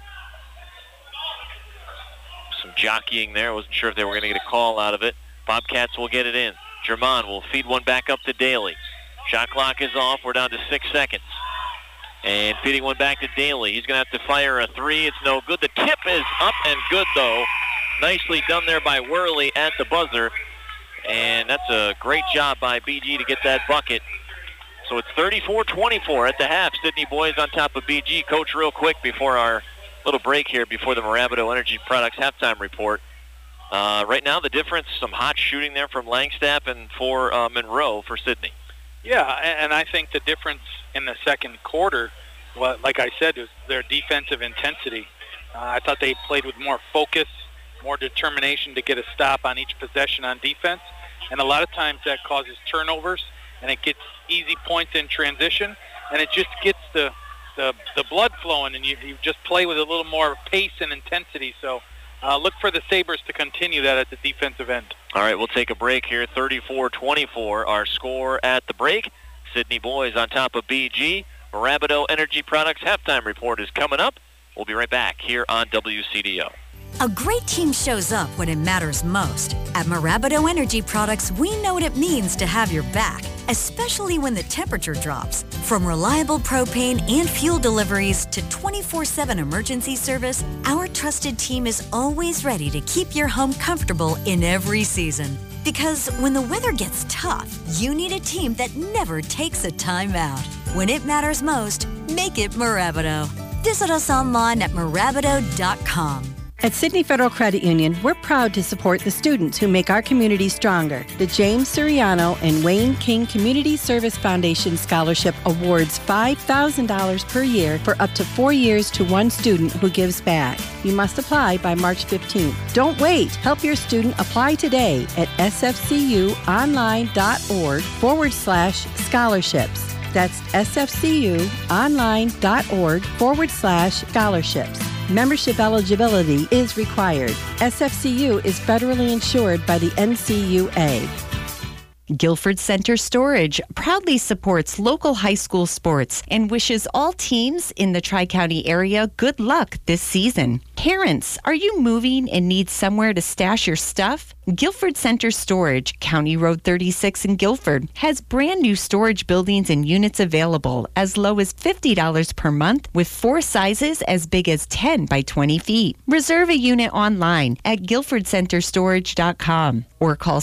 Some jockeying there. Wasn't sure if they were going to get a call out of it. Bobcats will get it in. Germán will feed one back up to Daly. Shot clock is off. We're down to 6 seconds. And feeding one back to Daly. He's going to have to fire a three. It's no good. The tip is up and good, though. Nicely done there by Worley at the buzzer. And that's a great job by BG to get that bucket. So it's 34-24 at the half. Sidney boys on top of BG. Coach, real quick before our little break here, before the Morabito Energy Products halftime report. Right now, the difference, some hot shooting there from Langstaff and for Monroe for Sidney. Yeah, and I think the difference in the second quarter, well, like I said, is their defensive intensity. I thought they played with more focus, more determination to get a stop on each possession on defense. And a lot of times that causes turnovers, and it gets easy points in transition, and it just gets the blood flowing, and you just play with a little more pace and intensity. So look for the Sabres to continue that at the defensive end. All right, we'll take a break here. 34-24, our score at the break. Sidney boys on top of BG. Morabito Energy Products halftime report is coming up. We'll be right back here on WCDO. A great team shows up when it matters most. At Morabito Energy Products, we know what it means to have your back, especially when the temperature drops. From reliable propane and fuel deliveries to 24/7 emergency service, our trusted team is always ready to keep your home comfortable in every season. Because when the weather gets tough, you need a team that never takes a time out. When it matters most, make it Mirabito. Visit us online at Mirabito.com. At Sydney Federal Credit Union, we're proud to support the students who make our community stronger. The James Suriano and Wayne King Community Service Foundation Scholarship awards $5,000 per year for up to 4 years to one student who gives back. You must apply by March 15th. Don't wait. Help your student apply today at sfcuonline.org/scholarships. That's sfcuonline.org/scholarships. Membership eligibility is required. SFCU is federally insured by the NCUA. Guilford Center Storage proudly supports local high school sports and wishes all teams in the Tri-County area good luck this season. Parents, are you moving and need somewhere to stash your stuff? Guilford Center Storage, County Road 36 in Guilford, has brand new storage buildings and units available as low as $50 per month with 4 sizes as big as 10 by 20 feet. Reserve a unit online at guilfordcenterstorage.com or call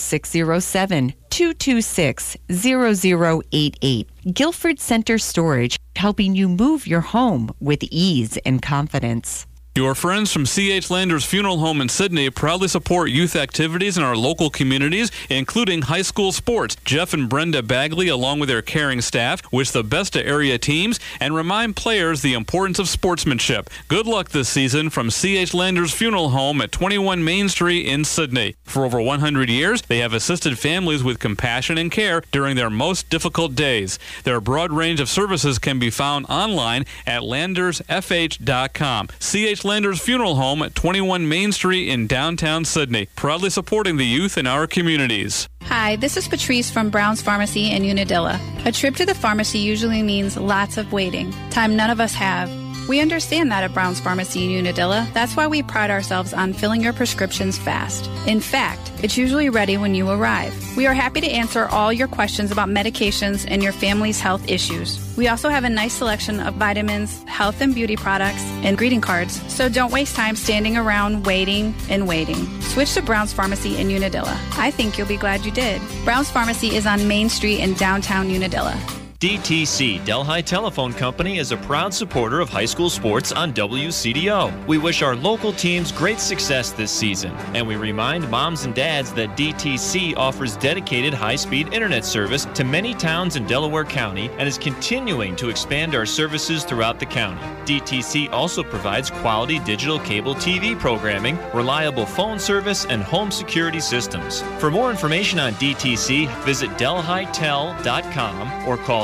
607-226-0088. Guilford Center Storage, helping you move your home with ease and confidence. Your friends from C.H. Landers Funeral Home in Sydney proudly support youth activities in our local communities, including high school sports. Jeff and Brenda Bagley, along with their caring staff, wish the best to area teams and remind players the importance of sportsmanship. Good luck this season from C.H. Landers Funeral Home at 21 Main Street in Sydney. For over 100 years, they have assisted families with compassion and care during their most difficult days. Their broad range of services can be found online at landersfh.com. C.H. Landers Funeral Home at 21 Main Street in downtown Sydney, proudly supporting the youth in our communities. Hi, this is Patrice from Brown's Pharmacy in Unadilla. A trip to the pharmacy usually means lots of waiting, time none of us have. We understand that at Brown's Pharmacy in Unadilla. That's why we pride ourselves on filling your prescriptions fast. In fact, it's usually ready when you arrive. We are happy to answer all your questions about medications and your family's health issues. We also have a nice selection of vitamins, health and beauty products, and greeting cards, so don't waste time standing around waiting and waiting. Switch to Brown's Pharmacy in Unadilla. I think you'll be glad you did. Brown's Pharmacy is on Main Street in downtown Unadilla. DTC, Delhi Telephone Company, is a proud supporter of high school sports on WCDO. We wish our local teams great success this season, and we remind moms and dads that DTC offers dedicated high-speed internet service to many towns in Delaware County and is continuing to expand our services throughout the county. DTC also provides quality digital cable TV programming, reliable phone service, and home security systems. For more information on DTC, visit delhitel.com or call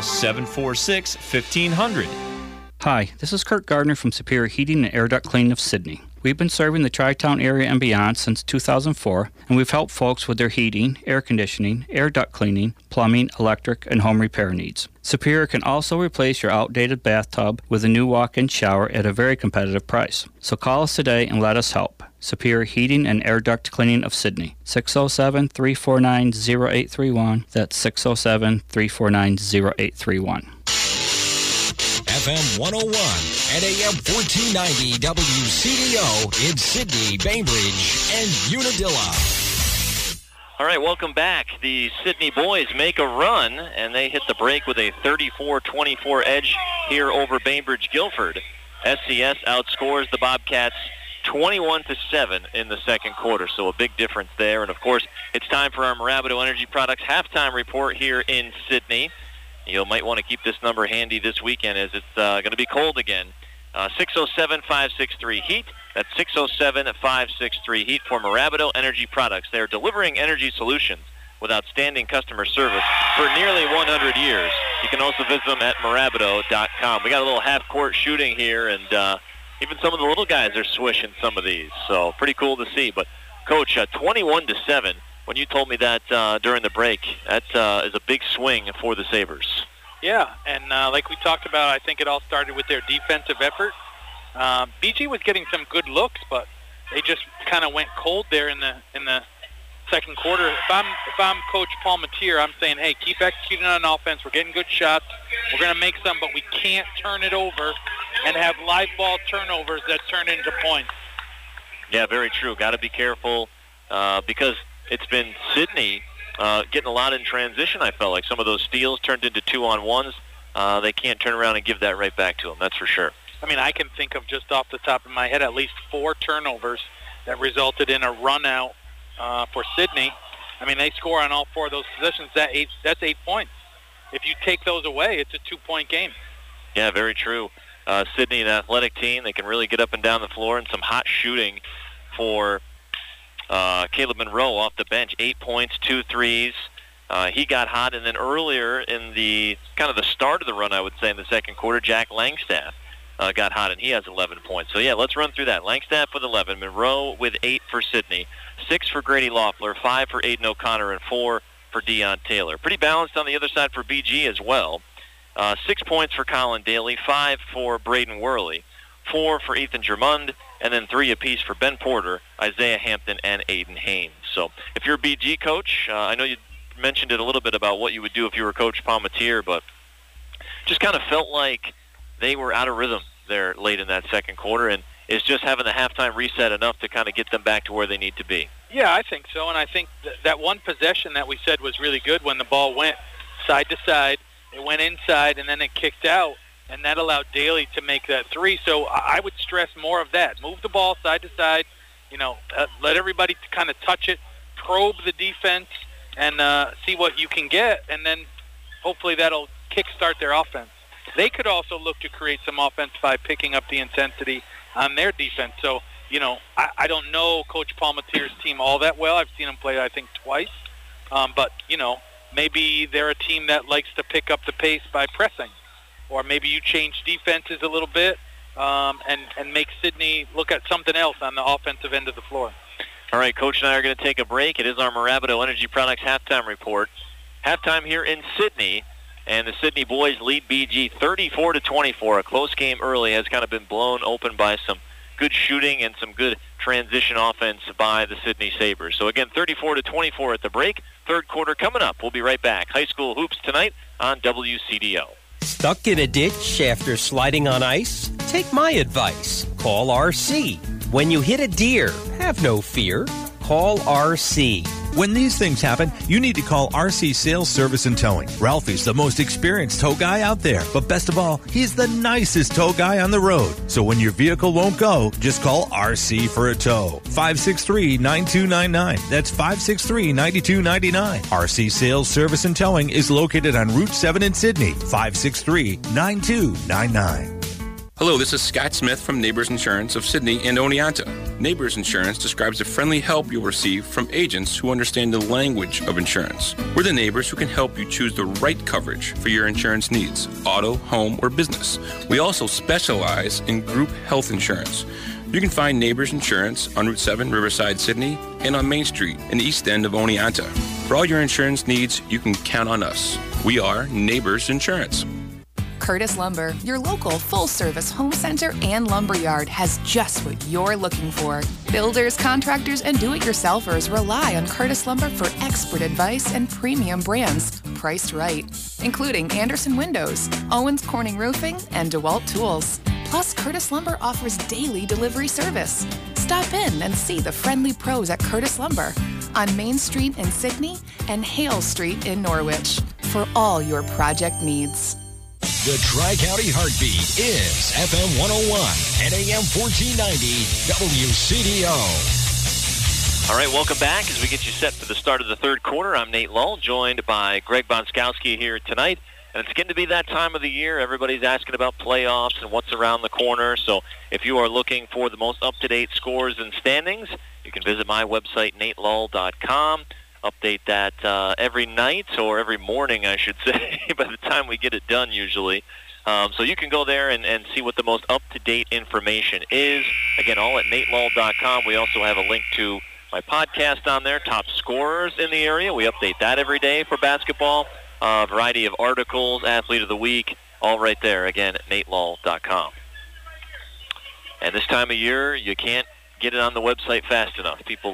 746-1500. Hi, this is Kurt Gardner from Superior Heating and Air Duct Cleaning of Sydney. We've been serving the Tri-Town area and beyond since 2004, and we've helped folks with their heating, air conditioning, air duct cleaning, plumbing, electric, and home repair needs. Superior can also replace your outdated bathtub with a new walk-in shower at a very competitive price. So call us today and let us help. Superior Heating and Air Duct Cleaning of Sydney, 607-349-0831. That's 607-349-0831. FM 101 and AM 1490 WCDO in Sydney, Bainbridge, and Unadilla. All right, welcome back. The Sydney boys make a run, and they hit the break with a 34-24 edge here over Bainbridge Guilford. SCS outscores the Bobcats 21-7 in the second quarter, so a big difference there. And, of course, it's time for our Mirabito Energy Products halftime report here in Sydney. You might want to keep this number handy this weekend as it's going to be cold again. 607-563-HEAT. That's 607-563-HEAT for Mirabito Energy Products. They're delivering energy solutions with outstanding customer service for nearly 100 years. You can also visit them at Mirabito.com. We got a little half-court shooting here, and even some of the little guys are swishing some of these. So pretty cool to see. But, Coach, 21-7. When you told me that during the break, that is a big swing for the Sabres. Yeah, and like we talked about, I think it all started with their defensive effort. BG was getting some good looks, but they just kind of went cold there in the second quarter. If I'm Coach Palmatier, I'm saying, hey, keep executing on offense. We're getting good shots. We're going to make some, but we can't turn it over and have live ball turnovers that turn into points. Yeah, very true. Got to be careful because it's been Sidney getting a lot in transition, I felt like. Some of those steals turned into 2-on-1s. They can't turn around and give that right back to them, that's for sure. I mean, I can think of just off the top of my head at least 4 turnovers that resulted in a run-out for Sidney. I mean, they score on all 4 of those possessions. That's 8 points. If you take those away, it's a 2-point game. Yeah, very true. Sidney, an athletic team, they can really get up and down the floor, and some hot shooting for Caleb Monroe off the bench. 8 points, 2 threes. He got hot, and then earlier in the kind of the start of the run, I would say, in the second quarter, Jack Langstaff got hot, and he has 11 points. So, yeah, let's run through that. Langstaff with 11, Monroe with 8 for Sidney, 6 for Grady Loeffler, 5 for Aiden O'Connor, and 4 for Deion Taylor. Pretty balanced on the other side for BG as well. 6 points for Colin Daly, 5 for Braden Worley, 4 for Ethan Germund, and then 3 apiece for Ben Porter, Isaiah Hampton, and Aiden Haynes. So if you're a BG coach, I know you mentioned it a little bit about what you would do if you were Coach Palmatier, but just kind of felt like they were out of rhythm there late in that second quarter, and is just having the halftime reset enough to kind of get them back to where they need to be? Yeah, I think so, and I think that one possession that we said was really good when the ball went side to side, it went inside, and then it kicked out, and that allowed Daly to make that 3. So I would stress more of that. Move the ball side to side, let everybody kind of touch it, probe the defense, and see what you can get, and then hopefully that'll kickstart their offense. They could also look to create some offense by picking up the intensity on their defense. So, I don't know Coach Palmatier's team all that well. I've seen them play, I think, twice. But, maybe they're a team that likes to pick up the pace by pressing. Or maybe you change defenses a little bit and make Sidney look at something else on the offensive end of the floor. All right, Coach and I are going to take a break. It is our Mirabito Energy Products halftime report. Halftime here in Sidney, and the Sidney boys lead BG 34-24. A close game early has kind of been blown open by some good shooting and some good transition offense by the Sidney Sabres. So again, 34-24 at the break. Third quarter coming up. We'll be right back. High school hoops tonight on WCDO. Stuck in a ditch after sliding on ice? Take my advice. Call RC. When you hit a deer, have no fear. Call RC. When these things happen, you need to call RC Sales Service and Towing. Ralphie's the most experienced tow guy out there. But best of all, he's the nicest tow guy on the road. So when your vehicle won't go, just call RC for a tow. 563-9299. That's 563-9299. RC Sales Service and Towing is located on Route 7 in Sidney. 563-9299. Hello, this is Scott Smith from Neighbors Insurance of Sidney and Oneonta. Neighbors Insurance describes the friendly help you'll receive from agents who understand the language of insurance. We're the neighbors who can help you choose the right coverage for your insurance needs, auto, home, or business. We also specialize in group health insurance. You can find Neighbors Insurance on Route 7, Riverside, Sidney, and on Main Street in the east end of Oneonta. For all your insurance needs, you can count on us. We are Neighbors Insurance. Curtis Lumber, your local full-service home center and lumberyard, has just what you're looking for. Builders, contractors, and do-it-yourselfers rely on Curtis Lumber for expert advice and premium brands priced right, including Anderson Windows, Owens Corning Roofing, and DeWalt Tools. Plus, Curtis Lumber offers daily delivery service. Stop in and see the friendly pros at Curtis Lumber on Main Street in Sidney and Hale Street in Norwich for all your project needs. The Tri-County Heartbeat is FM 101 and AM 1490 WCDO. All right, welcome back as we get you set for the start of the third quarter. I'm Nate Lull, joined by Greg Bonskowski here tonight. And it's getting to be that time of the year. Everybody's asking about playoffs and what's around the corner. So if you are looking for the most up-to-date scores and standings, you can visit my website, natelull.com. Update that every night, or every morning, I should say, by the time we get it done usually. So you can go there and see what the most up-to-date information is. Again, all at natelull.com. We also have a link to my podcast on there, Top Scorers in the Area. We update that every day for basketball. A variety of articles, Athlete of the Week, all right there, again, at natelull.com. And this time of year, you can't get it on the website fast enough. People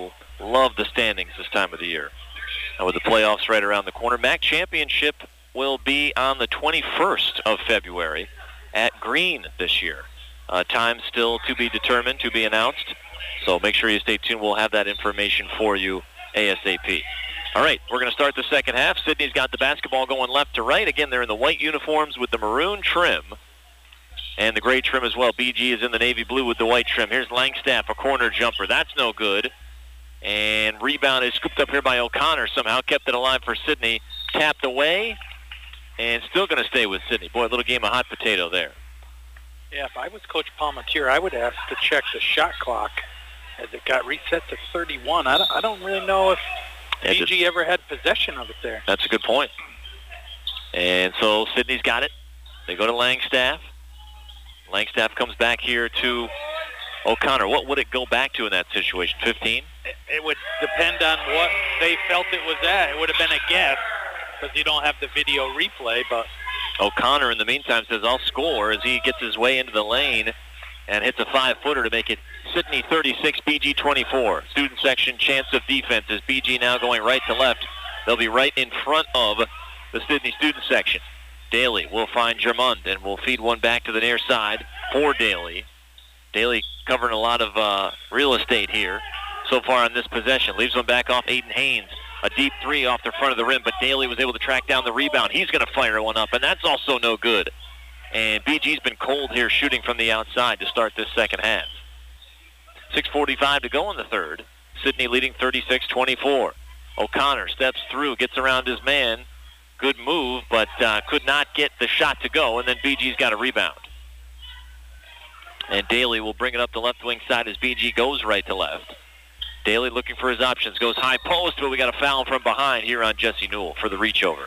Love the standings this time of the year. And with the playoffs right around the corner, MAC Championship will be on the 21st of February at Green this year. Time still to be determined, to be announced. So make sure you stay tuned. We'll have that information for you ASAP. All right, we're going to start the second half. Sidney's got the basketball going left to right. Again, they're in the white uniforms with the maroon trim and the gray trim as well. BG is in the navy blue with the white trim. Here's Langstaff, a corner jumper. That's no good. And rebound is scooped up here by O'Connor. Somehow kept it alive for Sidney. Tapped away and still going to stay with Sidney. Boy, a little game of hot potato there. Yeah, if I was Coach Palmatier, I would ask to check the shot clock as it got reset to 31. I don't really know if BG ever had possession of it there. That's a good point. And so Sidney's got it. They go to Langstaff. Langstaff comes back here to O'Connor. What would it go back to in that situation? 15? It would depend on what they felt it was at. It would have been a guess because you don't have the video replay. But O'Connor, in the meantime, says, I'll score as he gets his way into the lane and hits a 5-footer to make it Sidney 36, BG 24. Student section chance of defense is BG now going right to left. They'll be right in front of the Sidney student section. Daly will find Germund and will feed one back to the near side for Daly. Daly covering a lot of real estate here so far on this possession. Leaves one back off Aiden Haynes. A deep three off the front of the rim, but Daly was able to track down the rebound. He's going to fire one up, and that's also no good. And BG's been cold here shooting from the outside to start this second half. 6:45 to go in the third. Sidney leading 36-24. O'Connor steps through, gets around his man. Good move, but could not get the shot to go, and then BG's got a rebound. And Daly will bring it up the left wing side as BG goes right to left. Daly looking for his options, goes high post, but we got a foul from behind here on Jesse Newell for the reach over.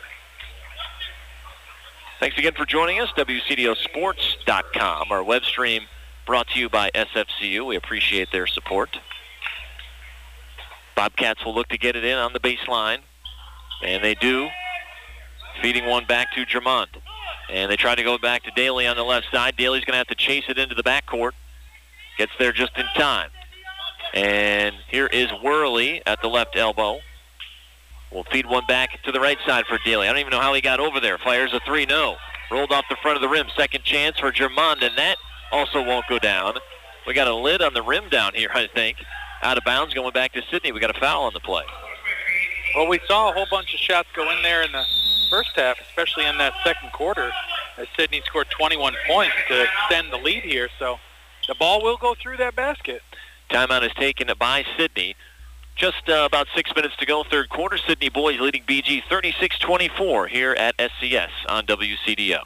Thanks again for joining us, WCDOsports.com. Our web stream brought to you by SFCU. We appreciate their support. Bobcats will look to get it in on the baseline, and they do, feeding one back to Germund. And they try to go back to Daly on the left side. Daly's going to have to chase it into the backcourt. Gets there just in time. And here is Worley at the left elbow. We'll feed one back to the right side for Daly. I don't even know how he got over there. Fires a three, no. Rolled off the front of the rim. Second chance for Germund, and that also won't go down. We got a lid on the rim down here, I think. Out of bounds, going back to Sidney. We got a foul on the play. Well, we saw a whole bunch of shots go in there in the first half, especially in that second quarter, as Sidney scored 21 points to extend the lead here. So the ball will go through that basket. Timeout is taken by Sidney. Just about 6 minutes to go, third quarter. Sidney boys leading BG 36-24 here at SCS on WCDO.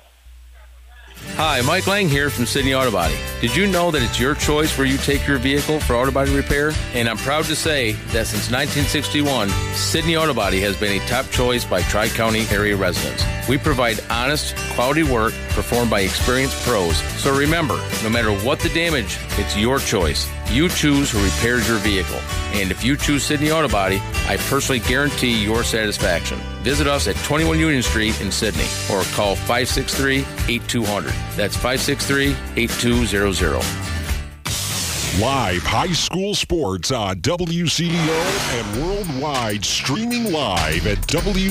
Hi, Mike Lang here from Sidney Auto Body. Did you know that it's your choice where you take your vehicle for auto body repair? And I'm proud to say that since 1961, Sidney Auto Body has been a top choice by Tri-County area residents. We provide honest, quality work performed by experienced pros. So remember, no matter what the damage, it's your choice. You choose who repairs your vehicle. And if you choose Sidney Auto Body, I personally guarantee your satisfaction. Visit us at 21 Union Street in Sidney or call 563-8200. That's 563-8200. Live high school sports on WCDO and worldwide, streaming live at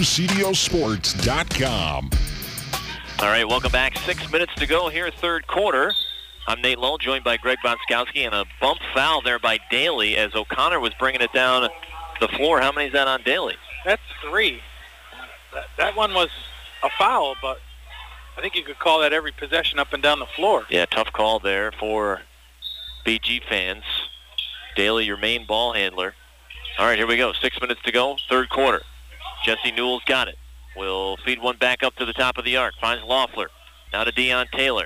WCDOsports.com. All right, welcome back. 6 minutes to go here, third quarter. I'm Nate Lull, joined by Greg Bonskowski, and a bump foul there by Daly as O'Connor was bringing it down the floor. How many is that on Daly? That's 3. That one was a foul, but I think you could call that every possession up and down the floor. Yeah, tough call there for BG fans. Daly, your main ball handler. All right, here we go. 6 minutes to go, third quarter. Jesse Newell's got it. Will feed one back up to the top of the arc. Finds Loeffler. Now to Deion Taylor.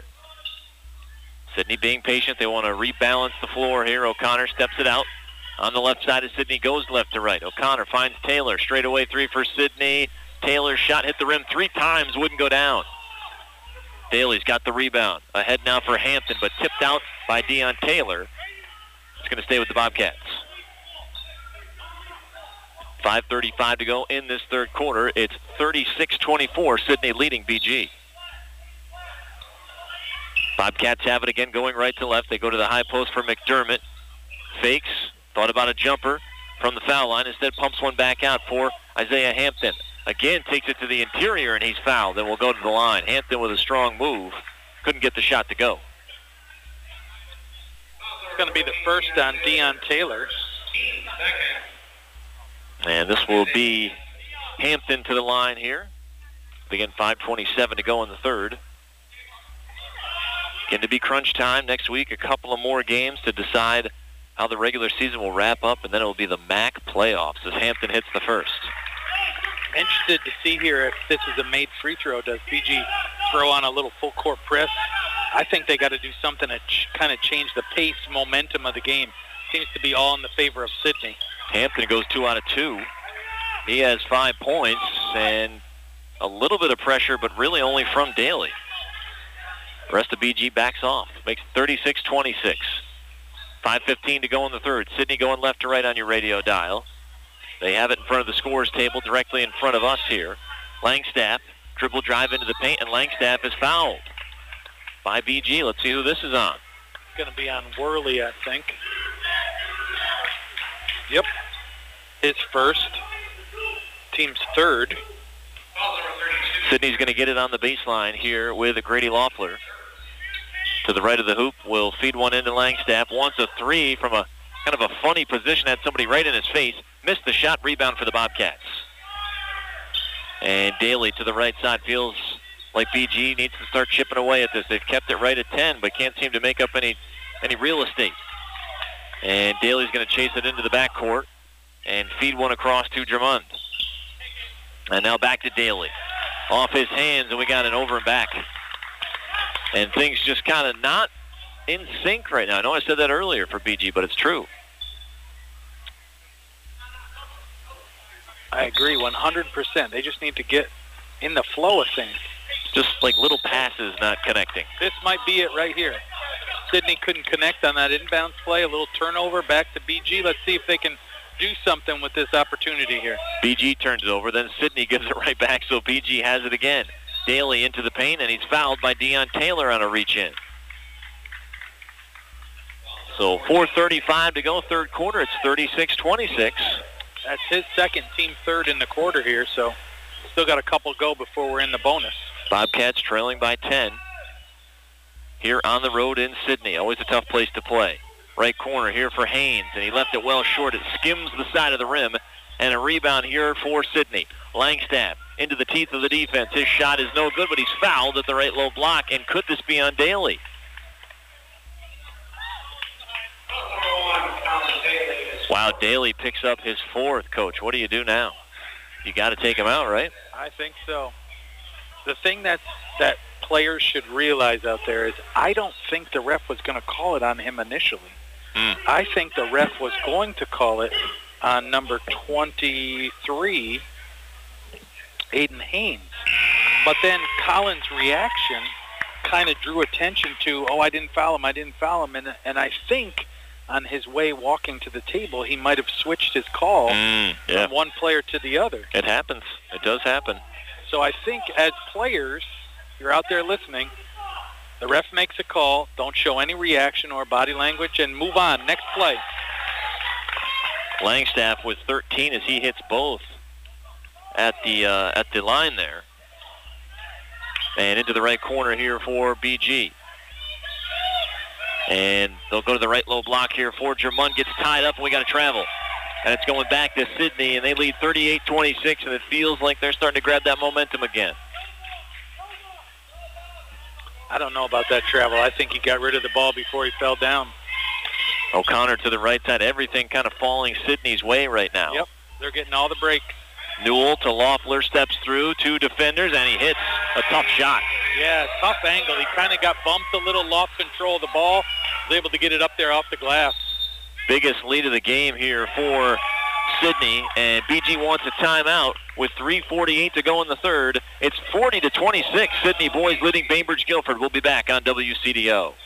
Sidney being patient. They want to rebalance the floor here. O'Connor steps it out. On the left side of Sidney, goes left to right. O'Connor finds Taylor. Straightaway three for Sidney. Taylor's shot hit the rim 3 times. Wouldn't go down. Daly's got the rebound. Ahead now for Hampton, but tipped out by Deion Taylor. It's going to stay with the Bobcats. 5:35 to go in this third quarter. It's 36-24, Sidney leading BG. Bobcats have it again, going right to left. They go to the high post for McDermott. Fakes, thought about a jumper. from the foul line. Instead, pumps one back out for Isaiah Hampton. Again, takes it to the interior, and he's fouled. Then we'll go to the line. Hampton with a strong move. Couldn't get the shot to go. It's going to be the first on Deion Taylor. And this will be Hampton to the line here. Again, 5:27 to go in the third. Going to be crunch time next week. A couple of more games to decide how the regular season will wrap up, and then it will be the MAC playoffs as Hampton hits the first. Interested to see here if this is a made free throw. Does BG throw on a little full court press? I think they got to do something to kind of change the pace, momentum of the game. Seems to be all in the favor of Sidney. Hampton goes 2 out of 2. He has 5 points and a little bit of pressure, but really only from Daly. The rest of BG backs off. Makes 36-26. 5:15 to go in the third. Sidney going left to right on your radio dial. They have it in front of the scores table directly in front of us here. Langstaff, dribble drive into the paint, and Langstaff is fouled by BG. Let's see who this is on. It's going to be on Worley, I think. Yep. His first. Team's third. Sidney's going to get it on the baseline here with Grady Loeffler. To the right of the hoop, will feed one into Langstaff. Wants a three from a kind of a funny position. Had somebody right in his face. Missed the shot. Rebound for the Bobcats. And Daly to the right side. Feels like BG needs to start chipping away at this. They've kept it right at 10, but can't seem to make up any real estate. And Daly's going to chase it into the backcourt and feed one across to Drummond. And now back to Daly. Off his hands, and we got an over and back. And things just kind of not in sync right now. I know I said that earlier for BG, but it's true. I agree 100%. They just need to get in the flow of things. Just like little passes not connecting. This might be it right here. Sidney couldn't connect on that inbounds play. A little turnover back to BG. Let's see if they can do something with this opportunity here. BG turns it over, then Sidney gives it right back, so BG has it again. Daly into the paint, and he's fouled by Deion Taylor on a reach-in. So 4:35 to go, third quarter. It's 36-26. That's his second, team third in the quarter here, so still got a couple go before we're in the bonus. Bobcats trailing by 10 here on the road in Sidney. Always a tough place to play. Right corner here for Haynes, and he left it well short. It skims the side of the rim, and a rebound here for Sidney. Langstaff into the teeth of the defense. His shot is no good, but he's fouled at the right low block, and could this be on Daly? Wow, Daly picks up his fourth, Coach. What do you do now? You got to take him out, right? I think so. The thing that players should realize out there is I don't think the ref was going to call it on him initially. I think the ref was going to call it on number 23, Aiden Haynes. But then Collins' reaction kind of drew attention to, I didn't foul him. And I think on his way walking to the table, he might have switched his call from one player to the other. It happens. It does happen. So I think as players, you're out there listening, the ref makes a call, don't show any reaction or body language, and move on. Next play. Langstaff with 13 as he hits both at the line there. And into the right corner here for BG. And they'll go to the right low block here for Drummond. Gets tied up, and we got to travel. And it's going back to Sidney, and they lead 38-26, and it feels like they're starting to grab that momentum again. I don't know about that travel. I think he got rid of the ball before he fell down. O'Connor to the right side. Everything kind of falling Sidney's way right now. Yep, they're getting all the breaks. Newell to Loeffler, steps through, 2 defenders, and he hits a tough shot. Yeah, tough angle. He kind of got bumped a little, lost control of the ball, was able to get it up there off the glass. Biggest lead of the game here for Sidney, and BG wants a timeout with 3:48 to go in the third. It's 40-26. Sidney boys leading Bainbridge Guilford. We'll be back on WCDO.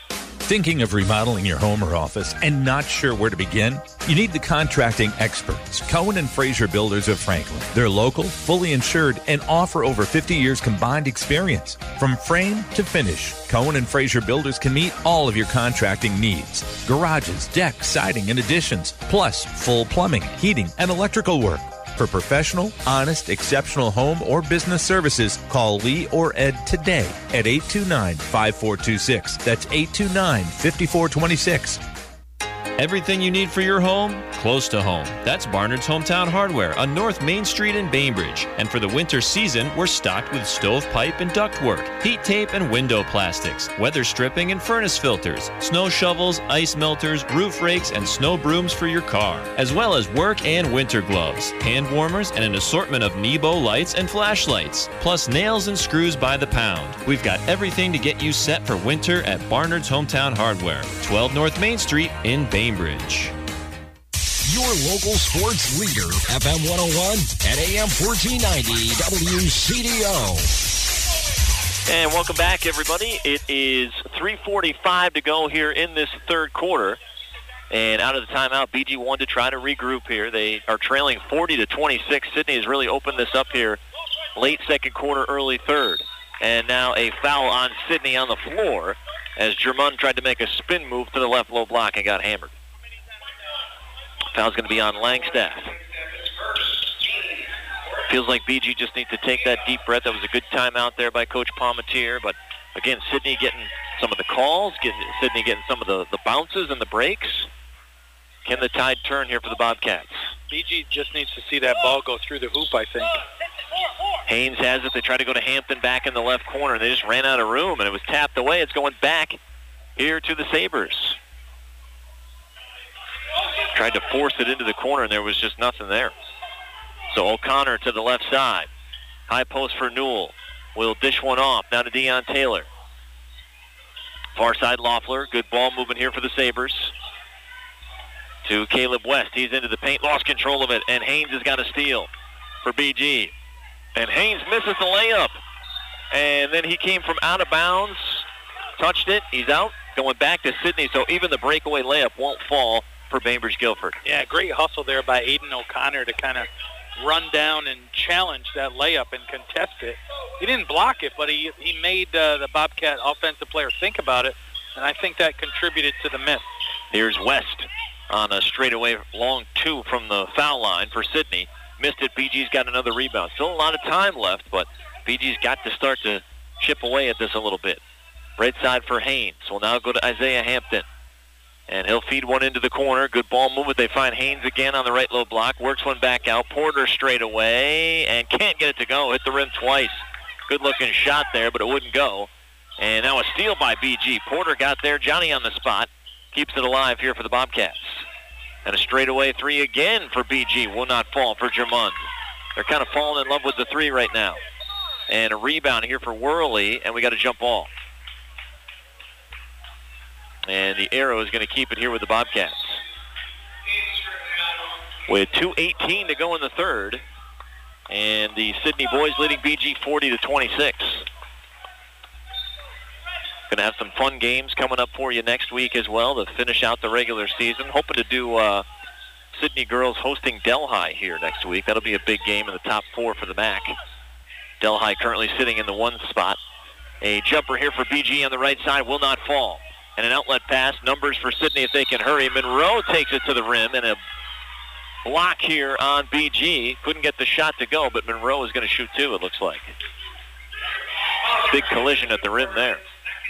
Thinking of remodeling your home or office and not sure where to begin? You need the contracting experts, Cohen and Fraser Builders of Franklin. They're local, fully insured, and offer over 50 years combined experience. From frame to finish, Cohen and Fraser Builders can meet all of your contracting needs. Garages, decks, siding, and additions, plus full plumbing, heating, and electrical work. For professional, honest, exceptional home or business services, call Lee or Ed today at 829-5426. That's 829-5426. Everything you need for your home, close to home. That's Barnard's Hometown Hardware on North Main Street in Bainbridge. And for the winter season, we're stocked with stovepipe and ductwork, heat tape and window plastics, weather stripping and furnace filters, snow shovels, ice melters, roof rakes, and snow brooms for your car, as well as work and winter gloves, hand warmers, and an assortment of Nebo lights and flashlights, plus nails and screws by the pound. We've got everything to get you set for winter at Barnard's Hometown Hardware, 12 North Main Street in Bainbridge. Your local sports leader, FM 101 and AM 1490 WCDO. And welcome back, everybody. It is 3:45 to go here in this third quarter. And out of the timeout, BG wanted to try to regroup here. They are trailing 40-26. Sydney has really opened this up here late second quarter, early third. And now a foul on Sydney on the floor as Germund tried to make a spin move to the left low block and got hammered. Foul's going to be on Langstaff. Feels like BG just needs to take that deep breath. That was a good timeout there by Coach Palmatier. But, again, Sydney getting some of the calls, Sydney getting some of the bounces and the breaks. Can the tide turn here for the Bobcats? BG just needs to see that ball go through the hoop, I think. Haynes has it. They try to go to Hampton back in the left corner, and they just ran out of room, and it was tapped away. It's going back here to the Sabres. Tried to force it into the corner, and there was just nothing there. So O'Connor to the left side. High post for Newell. Will dish one off. Now to Deion Taylor. Far side Loeffler. Good ball movement here for the Sabres. To Caleb West. He's into the paint. Lost control of it, and Haynes has got a steal for BG. And Haynes misses the layup. And then he came from out of bounds. Touched it. He's out. Going back to Sydney. So even the breakaway layup won't fall for Bainbridge Guilford. Yeah, great hustle there by Aiden O'Connor to kind of run down and challenge that layup and contest it. He didn't block it, but he made the Bobcat offensive player think about it, and I think that contributed to the miss. Here's West on a straightaway long two from the foul line for Sydney. Missed it. BG's got another rebound. Still a lot of time left, but BG's got to start to chip away at this a little bit. Right side for Haynes. We'll now go to Isaiah Hampton. And he'll feed one into the corner. Good ball movement. They find Haynes again on the right low block. Works one back out. Porter straight away and can't get it to go. Hit the rim twice. Good-looking shot there, but it wouldn't go. And now a steal by BG. Porter got there. Johnny on the spot. Keeps it alive here for the Bobcats. And a straightaway three again for BG. Will not fall for Germund. They're kind of falling in love with the three right now. And a rebound here for Worley, and we got a jump ball. And the Arrow is going to keep it here with the Bobcats. With 2:18 to go in the third. And the Sydney boys leading BG 40-26. Going to have some fun games coming up for you next week as well to finish out the regular season. Hoping to do Sydney girls hosting Delhi here next week. That'll be a big game in the top four for the MAC. Delhi currently sitting in the one spot. A jumper here for BG on the right side will not fall. And an outlet pass. Numbers for Sydney if they can hurry. Monroe takes it to the rim, and a block here on BG. Couldn't get the shot to go, but Monroe is going to shoot two, it looks like. Big collision at the rim there.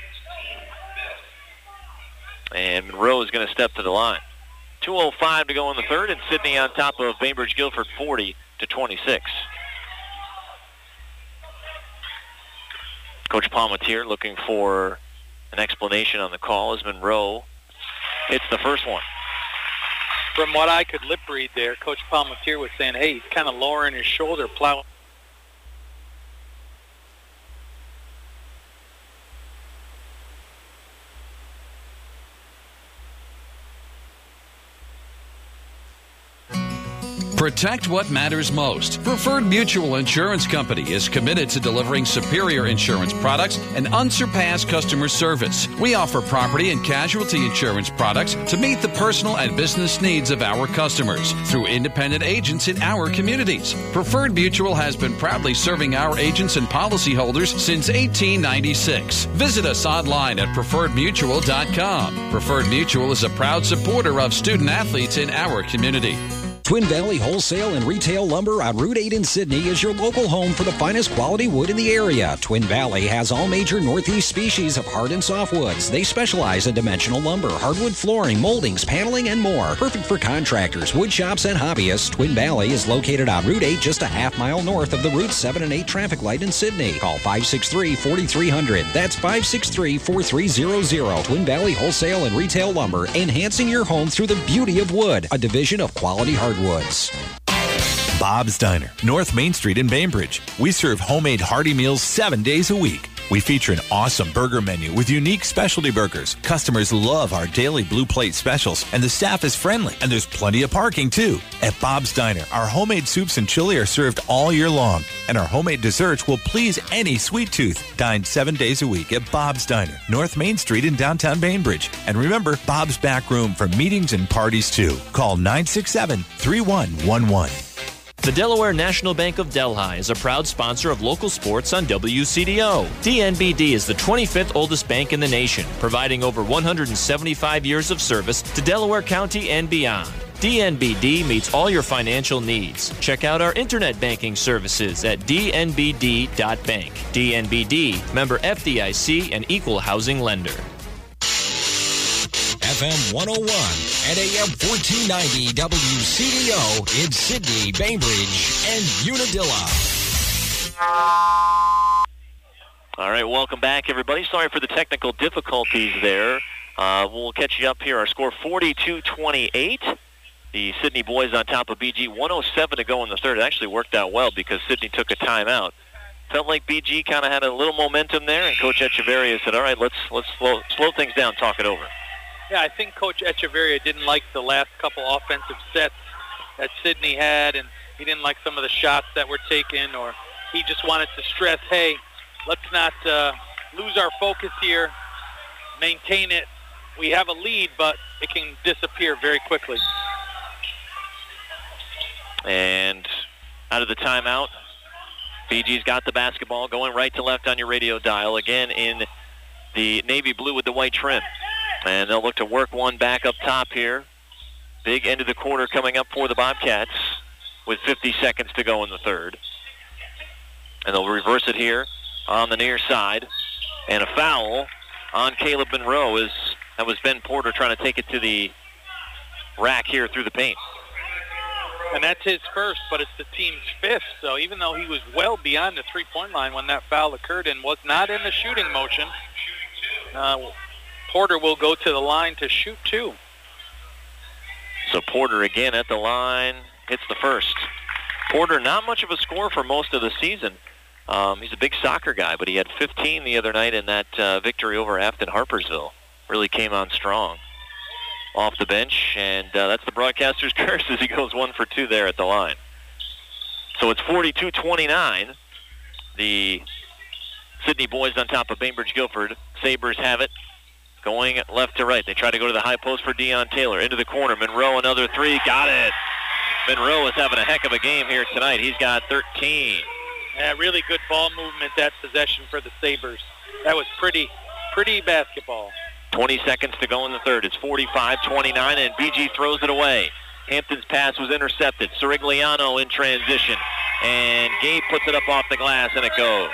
And Monroe is going to step to the line. 2:05 to go in the third, and Sydney on top of Bainbridge Guilford 40-26. Coach Palmatier looking for an explanation on the call as Monroe hits the first one. From what I could lip read there, Coach Palmatier was saying, hey, he's kind of lowering his shoulder, plowing. Protect what matters most. Preferred Mutual Insurance Company is committed to delivering superior insurance products and unsurpassed customer service. We offer property and casualty insurance products to meet the personal and business needs of our customers through independent agents in our communities. Preferred Mutual has been proudly serving our agents and policyholders since 1896. Visit us online at preferredmutual.com. Preferred Mutual is a proud supporter of student athletes in our community. Twin Valley Wholesale and Retail Lumber on Route 8 in Sydney is your local home for the finest quality wood in the area. Twin Valley has all major Northeast species of hard and soft woods. They specialize in dimensional lumber, hardwood flooring, moldings, paneling, and more. Perfect for contractors, wood shops, and hobbyists. Twin Valley is located on Route 8, just a half-mile north of the Route 7 and 8 traffic light in Sydney. Call 563-4300. That's 563-4300. Twin Valley Wholesale and Retail Lumber, enhancing your home through the beauty of wood. A division of Quality Hardwoods. Bob's Diner, North Main Street in Bainbridge. We serve homemade hearty meals 7 days a week. We feature an awesome burger menu with unique specialty burgers. Customers love our daily blue plate specials, and the staff is friendly, and there's plenty of parking too. At Bob's Diner, our homemade soups and chili are served all year long, and our homemade desserts will please any sweet tooth. Dine 7 days a week at Bob's Diner, North Main Street in downtown Bainbridge. And remember, Bob's back room for meetings and parties too. Call 967-3111. The Delaware National Bank of Delhi is a proud sponsor of local sports on WCDO. DNBD is the 25th oldest bank in the nation, providing over 175 years of service to Delaware County and beyond. DNBD meets all your financial needs. Check out our internet banking services at dnbd.bank. DNBD, member FDIC, and equal housing lender. FM 101 and AM 1490 WCDO in Sydney, Bainbridge, and Unadilla. All right, welcome back, everybody. Sorry for the technical difficulties there. We'll catch you up here. Our score 42-28. The Sydney boys on top of BG. 1:07 to go in the third. It actually worked out well because Sydney took a timeout. Felt like BG kind of had a little momentum there, and Coach Echeverria said, all right, let's slow things down, talk it over. Yeah, I think Coach Echeverria didn't like the last couple offensive sets that Sydney had, and he didn't like some of the shots that were taken, or he just wanted to stress, hey, let's not lose our focus here, maintain it. We have a lead, but it can disappear very quickly. And out of the timeout, BG's got the basketball going right to left on your radio dial, again in the navy blue with the white trim. And they'll look to work one back up top here. Big end of the quarter coming up for the Bobcats with 50 seconds to go in the third. And they'll reverse it here on the near side. And a foul on Caleb Monroe. That was Ben Porter trying to take it to the rack here through the paint. And that's his first, but it's the team's fifth. So even though he was well beyond the three-point line when that foul occurred and was not in the shooting motion, Porter will go to the line to shoot two. So Porter again at the line, hits the first. Porter, not much of a scorer for most of the season. He's a big soccer guy, but he had 15 the other night in that victory over Afton Harpersville. Really came on strong off the bench, and that's the broadcaster's curse as he goes 1 for 2 there at the line. So it's 42-29. The Sydney boys on top of Bainbridge Guilford. Sabres have it. Going left to right. They try to go to the high post for Deion Taylor. Into the corner. Monroe, another three. Got it. Monroe is having a heck of a game here tonight. He's got 13. Yeah, really good ball movement, that possession for the Sabres. That was pretty basketball. 20 seconds to go in the third. It's 45-29, and BG throws it away. Hampton's pass was intercepted. Sirigliano in transition. And Gabe puts it up off the glass, and it goes.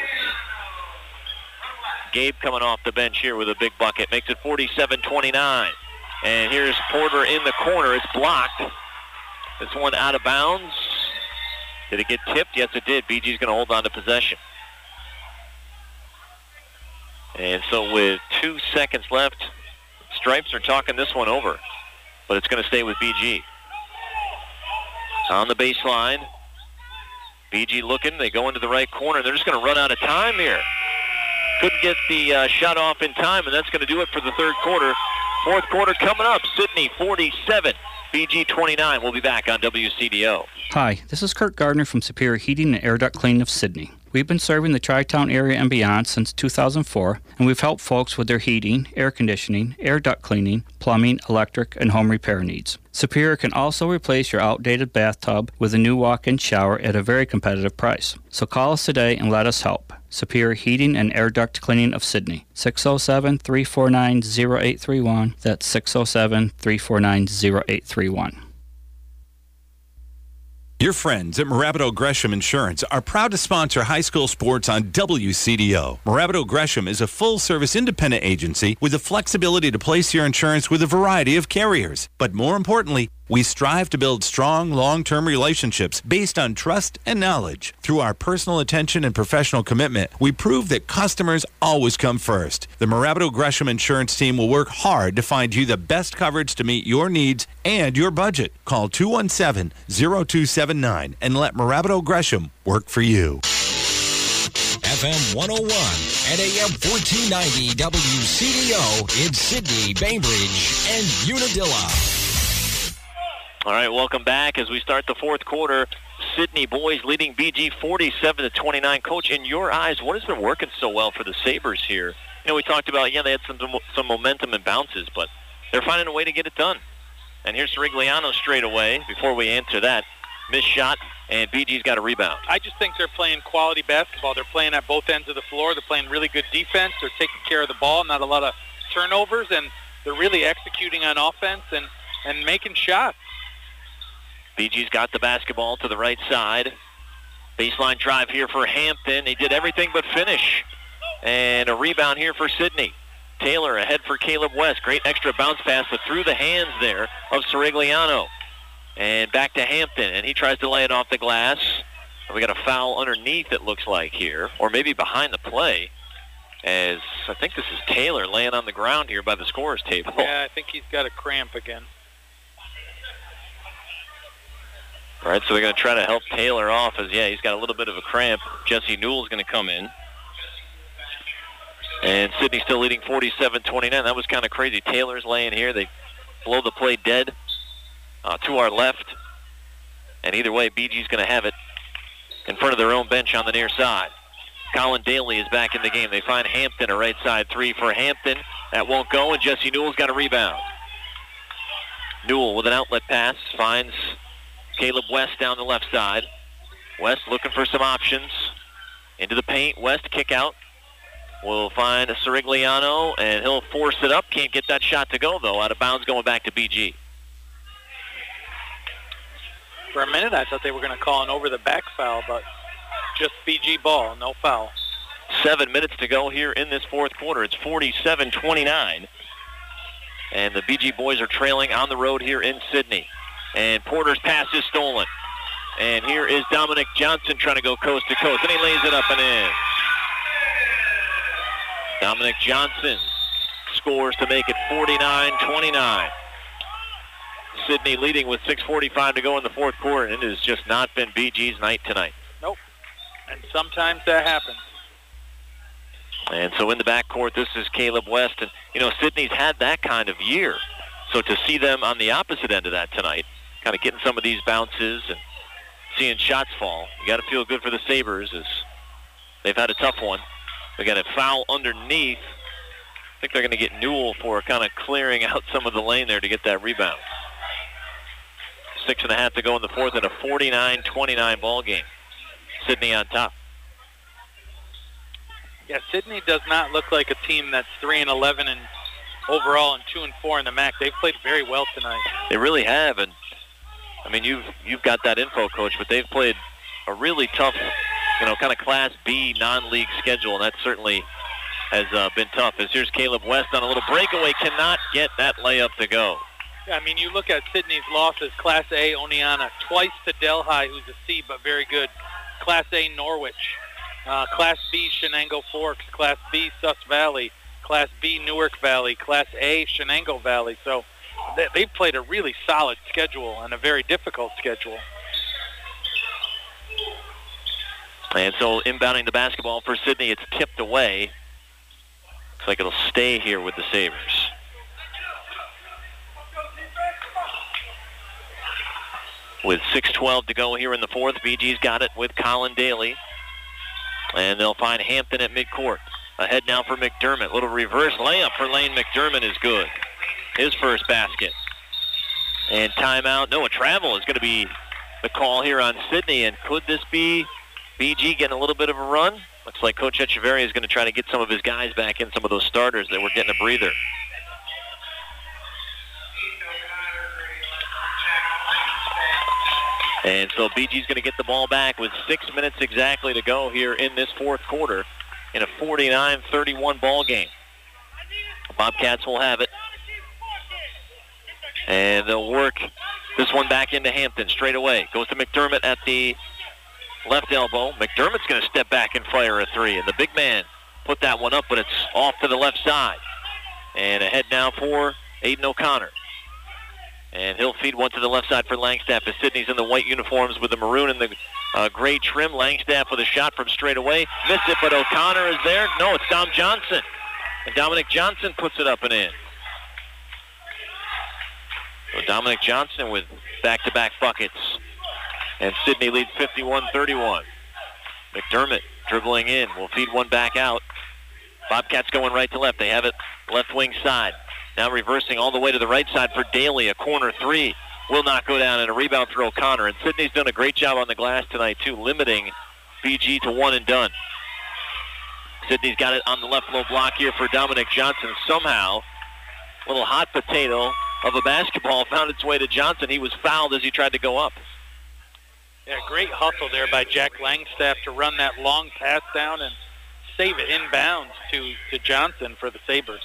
Gabe coming off the bench here with a big bucket. Makes it 47-29. And here's Porter in the corner. It's blocked. This one out of bounds. Did it get tipped? Yes, it did. BG's going to hold on to possession. And so with 2 seconds left, Stripes are talking this one over. But it's going to stay with BG. On the baseline. BG looking. They go into the right corner. They're just going to run out of time here. Couldn't get the shot off in time, and that's going to do it for the third quarter. Fourth quarter coming up. Sydney 47, BG 29. We'll be back on WCDO. Hi, this is Kurt Gardner from Superior Heating and Air Duct Cleaning of Sydney. We've been serving the Tri-Town area and beyond since 2004, and we've helped folks with their heating, air conditioning, air duct cleaning, plumbing, electric, and home repair needs. Superior can also replace your outdated bathtub with a new walk-in shower at a very competitive price. So call us today and let us help. Superior Heating and Air Duct Cleaning of Sydney, 607-349-0831. That's 607-349-0831. Your friends at Morabito Gresham Insurance are proud to sponsor high school sports on WCDO. Morabito Gresham is a full-service independent agency with the flexibility to place your insurance with a variety of carriers. But more importantly, we strive to build strong, long-term relationships based on trust and knowledge. Through our personal attention and professional commitment, we prove that customers always come first. The Morabito Gresham Insurance team will work hard to find you the best coverage to meet your needs and your budget. Call 217-0279 and let Morabito Gresham work for you. FM 101 and AM 1490 WCDO in Sydney, Bainbridge, and Unadilla. All right, welcome back as we start the fourth quarter. Sydney boys leading BG 47-29. Coach, in your eyes, what has been working so well for the Sabres here? You know, we talked about, they had some momentum and bounces, but they're finding a way to get it done. And here's Sirigliano straight away. Before we answer that, missed shot, and BG's got a rebound. I just think they're playing quality basketball. They're playing at both ends of the floor. They're playing really good defense. They're taking care of the ball, not a lot of turnovers, and they're really executing on offense and making shots. BG's got the basketball to the right side. Baseline drive here for Hampton. He did everything but finish. And a rebound here for Sydney. Taylor ahead for Caleb West. Great extra bounce pass through the hands there of Sirigliano. And back to Hampton, and he tries to lay it off the glass. We got a foul underneath, it looks like here, or maybe behind the play, as I think this is Taylor laying on the ground here by the scorer's table. Yeah, I think he's got a cramp again. All right, so they're going to try to help Taylor off as, he's got a little bit of a cramp. Jesse Newell's going to come in. And Sydney still leading 47-29. That was kind of crazy. Taylor's laying here. They blow the play dead to our left. And either way, BG's going to have it in front of their own bench on the near side. Colin Daly is back in the game. They find Hampton, a right side three for Hampton. That won't go, and Jesse Newell's got a rebound. Newell with an outlet pass finds Caleb West down the left side. West looking for some options. Into the paint. West kick out. Will find a Sirigliano, and he'll force it up. Can't get that shot to go, though. Out of bounds going back to BG. For a minute, I thought they were going to call an over-the-back foul, but just BG ball, no foul. 7 minutes to go here in this fourth quarter. It's 47-29. And the BG boys are trailing on the road here in Sydney. And Porter's pass is stolen. And here is Dominic Johnson trying to go coast to coast. And he lays it up and in. Dominic Johnson scores to make it 49-29. Sydney leading with 6:45 to go in the fourth quarter. And it has just not been BG's night tonight. Nope. And sometimes that happens. And so in the backcourt, this is Caleb West. And, Sydney's had that kind of year. So to see them on the opposite end of that tonight, kind of getting some of these bounces and seeing shots fall, you got to feel good for the Sabres as they've had a tough one. They got a foul underneath. I think they're going to get Newell for kind of clearing out some of the lane there to get that rebound. 6.5 to go in the fourth in a 49-29 ball game. Sydney on top. Yeah, Sydney does not look like a team that's 3-11 and overall and 2-4 in the MAC. They've played very well tonight. They really have, and I mean you've got that info, Coach, but they've played a really tough, kind of Class B non-league schedule, and that certainly has been tough. As here's Caleb West on a little breakaway, cannot get that layup to go. Yeah, I mean, you look at Sydney's losses. Class A, Oneonta, twice to Delhi, who's a C but very good. Class A, Norwich. Class B, Shenango Forks. Class B, Sus Valley. Class B, Newark Valley. Class A, Shenango Valley. So they've played a really solid schedule and a very difficult schedule. And so inbounding the basketball for Sydney, it's tipped away. Looks like it'll stay here with the Sabres. With 6:12 to go here in the fourth, BG's got it with Colin Daly. And they'll find Hampton at midcourt. Ahead now for McDermott. Little reverse layup for Lane McDermott is good. His first basket. And timeout. No, a travel is going to be the call here on Sidney. And could this be BG getting a little bit of a run? Looks like Coach Echeverria is going to try to get some of his guys back in, some of those starters that were getting a breather. And so BG's going to get the ball back with 6 minutes exactly to go here in this fourth quarter in a 49-31 ball game. Bobcats will have it. And they'll work this one back into Hampton straight away. Goes to McDermott at the left elbow. McDermott's going to step back and fire a three. And the big man put that one up, but it's off to the left side. And ahead now for Aiden O'Connor. And he'll feed one to the left side for Langstaff as Sidney's in the white uniforms with the maroon and the gray trim. Langstaff with a shot from straight away. Missed it, but O'Connor is there. No, it's Dom Johnson. And Dominic Johnson puts it up and in. So Dominic Johnson with back-to-back buckets. And Sidney leads 51-31. McDermott dribbling in. Will feed one back out. Bobcats going right to left. They have it left wing side. Now reversing all the way to the right side for Daly. A corner three will not go down, and a rebound for O'Connor. And Sidney's done a great job on the glass tonight, too, limiting BG to one and done. Sidney's got it on the left low block here for Dominic Johnson. Somehow, a little hot potato of a basketball found its way to Johnson. He was fouled as he tried to go up. Yeah, great hustle there by Jack Langstaff to run that long pass down and save it inbounds to Johnson for the Sabres.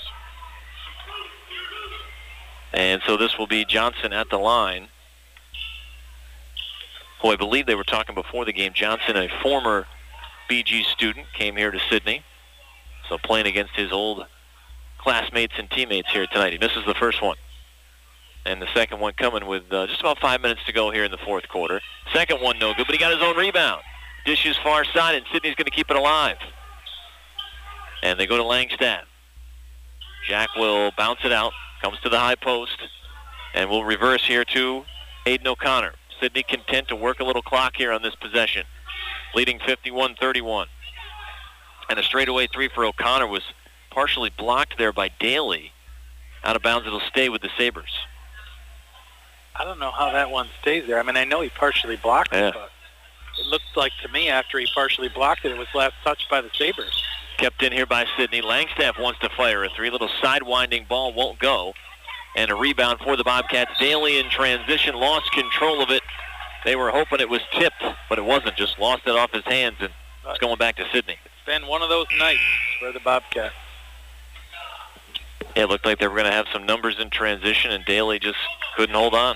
And so this will be Johnson at the line. Who I believe they were talking before the game. Johnson, a former BG student, came here to Sidney. So playing against his old classmates and teammates here tonight. He misses the first one. And the second one coming with just about 5 minutes to go here in the fourth quarter. Second one no good, but he got his own rebound. Dishes far side, and Sidney's going to keep it alive. And they go to Langstaff. Jack will bounce it out. Comes to the high post, and we'll reverse here to Aiden O'Connor. Sidney content to work a little clock here on this possession, leading 51-31. And a straightaway three for O'Connor was partially blocked there by Daly. Out of bounds, it'll stay with the Sabres. I don't know how that one stays there. I mean, I know he partially blocked it, but it looked like to me after he partially blocked it, it was last touched by the Sabres. Kept in here by Sidney. Langstaff wants to fire a three. Little side-winding ball won't go. And a rebound for the Bobcats. Daly in transition, lost control of it. They were hoping it was tipped, but it wasn't. Just lost it off his hands, and it's going back to Sidney. It's been one of those nights for the Bobcats. Yeah, it looked like they were going to have some numbers in transition, and Daly just couldn't hold on.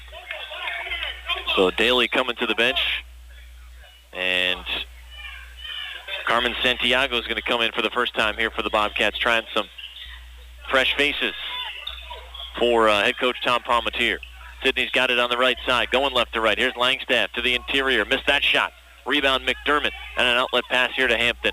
So Daly coming to the bench, and Carmen Santiago is going to come in for the first time here for the Bobcats, trying some fresh faces for head coach Tom Palmatier. Sidney's got it on the right side, going left to right. Here's Langstaff to the interior. Missed that shot. Rebound McDermott, and an outlet pass here to Hampton.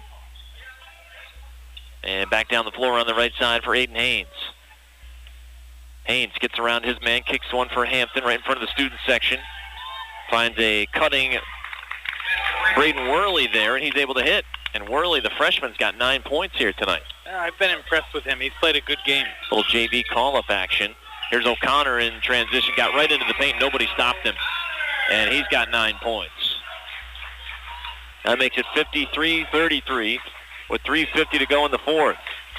And back down the floor on the right side for Aiden Haynes. Haynes gets around his man, kicks one for Hampton right in front of the student section. Finds a cutting Braden Worley there, and he's able to hit. And Worley, the freshman's got 9 points here tonight. I've been impressed with him. He's played a good game. Little JV call-up action. Here's O'Connor in transition. Got right into the paint. Nobody stopped him. And he's got 9 points. That makes it 53-33 with 3:50 to go in the fourth.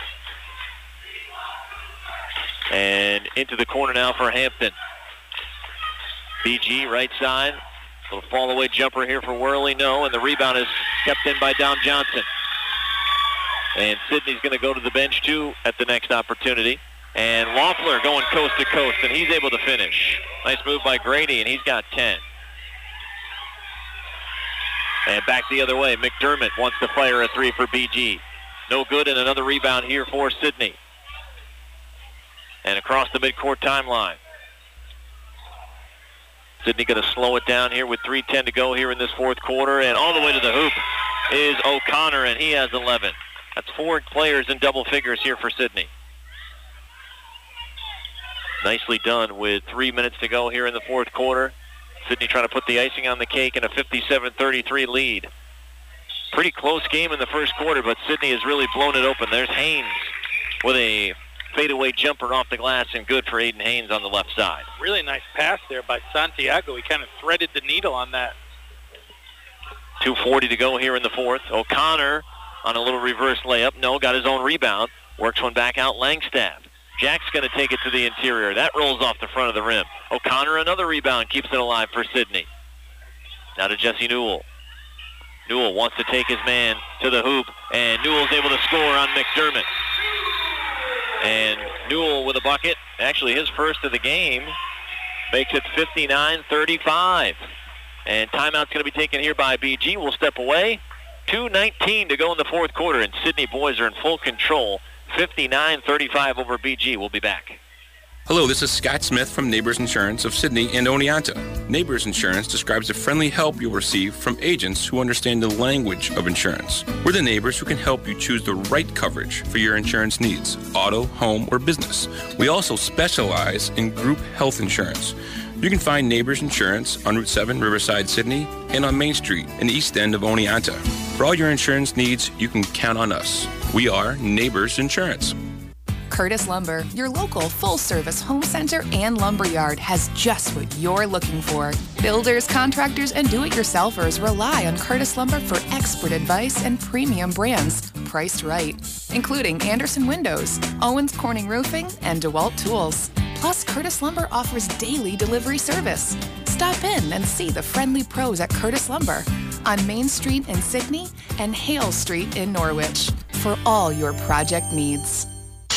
And into the corner now for Hampton. BG right side. Little fall-away jumper here for Worley. No, and the rebound is kept in by Dom Johnson. And Sidney's going to go to the bench, too, at the next opportunity. And Loeffler going coast to coast, and he's able to finish. Nice move by Grady, and he's got 10. And back the other way, McDermott wants to fire a three for BG. No good, and another rebound here for Sidney. And across the midcourt timeline. Sidney going to slow it down here with 3:10 to go here in this fourth quarter. And all the way to the hoop is O'Connor, and he has 11. That's 4 players in double figures here for Sidney. Nicely done with 3 minutes to go here in the fourth quarter. Sidney trying to put the icing on the cake in a 57-33 lead. Pretty close game in the first quarter, but Sidney has really blown it open. There's Haynes with a fadeaway jumper off the glass, and good for Aiden Haynes on the left side. Really nice pass there by Santiago. He kind of threaded the needle on that. 2:40 to go here in the fourth. O'Connor on a little reverse layup. No, got his own rebound. Works one back out, Langstaff. Jack's going to take it to the interior. That rolls off the front of the rim. O'Connor, another rebound, keeps it alive for Sidney. Now to Jesse Newell. Newell wants to take his man to the hoop, and Newell's able to score on McDermott. And Newell with a bucket, actually his first of the game, makes it 59-35. And timeout's going to be taken here by BG. We'll step away. 2:19 to go in the fourth quarter, and Sidney boys are in full control. 59-35 over BG. We'll be back. Hello, this is Scott Smith from Neighbors Insurance of Sidney and Oneonta. Neighbors Insurance describes the friendly help you'll receive from agents who understand the language of insurance. We're the neighbors who can help you choose the right coverage for your insurance needs, auto, home, or business. We also specialize in group health insurance. You can find Neighbors Insurance on Route 7, Riverside, Sidney, and on Main Street in the east end of Oneonta. For all your insurance needs, you can count on us. We are Neighbors Insurance. Curtis Lumber, your local full-service home center and lumberyard, has just what you're looking for. Builders, contractors, and do-it-yourselfers rely on Curtis Lumber for expert advice and premium brands priced right, including Anderson Windows, Owens Corning Roofing, and DeWalt Tools. Plus, Curtis Lumber offers daily delivery service. Stop in and see the friendly pros at Curtis Lumber on Main Street in Sidney and Hale Street in Norwich for all your project needs.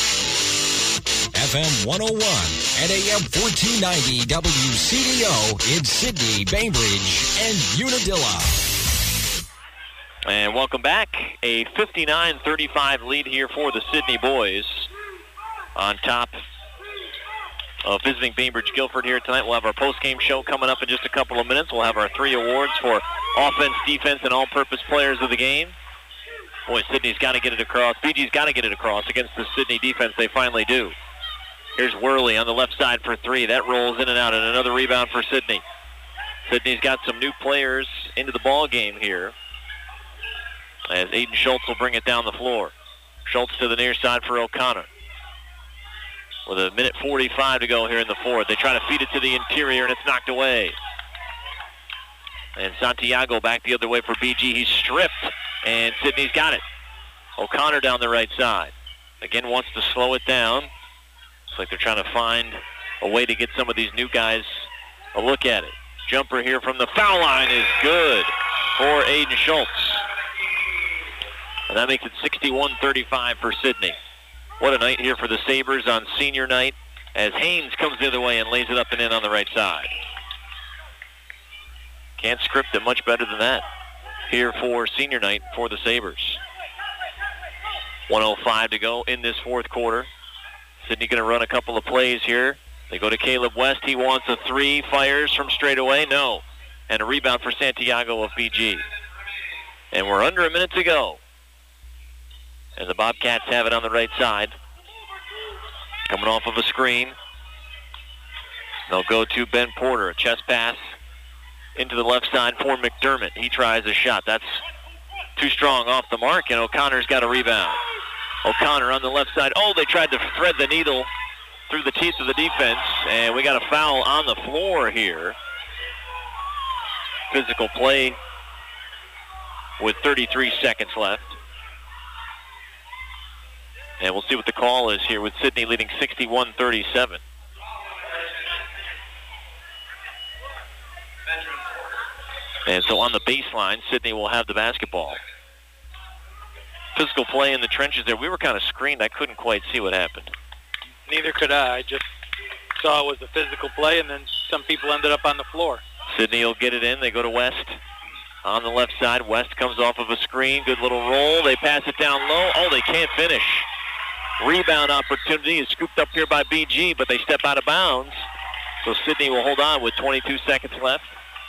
FM 101 and AM 1490 WCDO in Sidney, Bainbridge, and Unadilla. And welcome back. A 59-35 lead here for the Sidney boys. On top of visiting Bainbridge Guilford here tonight. We'll have our post-game show coming up in just a couple of minutes. We'll have our 3 awards for offense, defense, and all-purpose players of the game. Boy, Sidney's got to get it across. BG's got to get it across against the Sidney defense. They finally do. Here's Worley on the left side for 3. That rolls in and out, and another rebound for Sidney. Sidney's got some new players into the ball game here, as Aiden Schultz will bring it down the floor. Schultz to the near side for O'Connor. With a minute 45 to go here in the fourth. They try to feed it to the interior, and it's knocked away. And Santiago back the other way for BG. He's stripped, and Sidney's got it. O'Connor down the right side. Again, wants to slow it down. Looks like they're trying to find a way to get some of these new guys a look at it. Jumper here from the foul line is good for Aiden Schultz. And that makes it 61-35 for Sidney. What a night here for the Sabres on senior night as Haynes comes the other way and lays it up and in on the right side. Can't script it much better than that here for senior night for the Sabres. 1:05 to go in this fourth quarter. Sidney going to run a couple of plays here. They go to Caleb West. He wants a 3. Fires from straight away. No. And a rebound for Santiago of BG. And we're under a minute to go. And the Bobcats have it on the right side. Coming off of a screen. They'll go to Ben Porter. A chest pass into the left side for McDermott. He tries a shot. That's too strong off the mark, and O'Connor's got a rebound. O'Connor on the left side. Oh, they tried to thread the needle through the teeth of the defense, and we got a foul on the floor here. Physical play with 33 seconds left. And we'll see what the call is here with Sidney leading 61-37. And so on the baseline, Sidney will have the basketball. Physical play in the trenches there. We were kind of screened. I couldn't quite see what happened. Neither could I. I just saw it was a physical play, and then some people ended up on the floor. Sidney will get it in. They go to West on the left side. West comes off of a screen. Good little roll. They pass it down low. Oh, they can't finish. Rebound opportunity is scooped up here by BG, but they step out of bounds. So Sidney will hold on with 22 seconds left.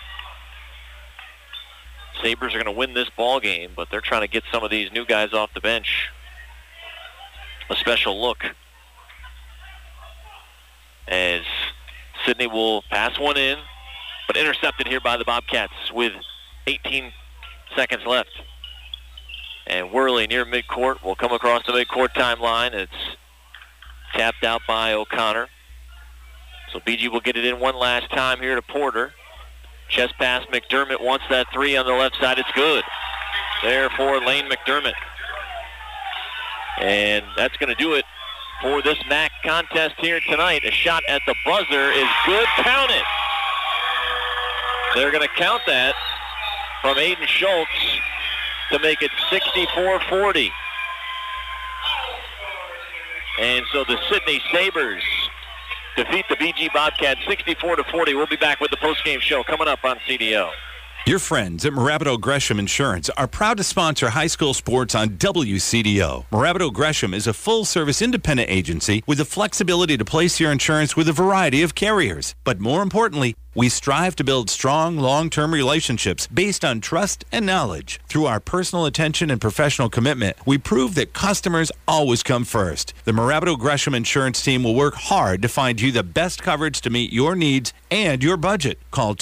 Sabres are going to win this ball game, but they're trying to get some of these new guys off the bench a special look. As Sidney will pass one in. but intercepted here by the Bobcats with 18 seconds left. And Worley near midcourt will come across the midcourt timeline. It's tapped out by O'Connor. So BG will get it in one last time here to Porter. Chest pass, McDermott wants that three on the left side. It's good. There for Lane McDermott. And that's going to do it for this MAC contest here tonight. A shot at the buzzer is good. Count it. They're going to count that from Aiden Schultz to make it 64-40. And so the Sydney Sabres defeat the BG Bobcats 64-40. We'll be back with the postgame show coming up on CDO. Your friends at Marabato Gresham Insurance are proud to sponsor high school sports on WCDO. Marabato Gresham is a full-service independent agency with the flexibility to place your insurance with a variety of carriers. But more importantly, we strive to build strong, long-term relationships based on trust and knowledge. Through our personal attention and professional commitment, we prove that customers always come first. The Marabato Gresham Insurance team will work hard to find you the best coverage to meet your needs and your budget. Call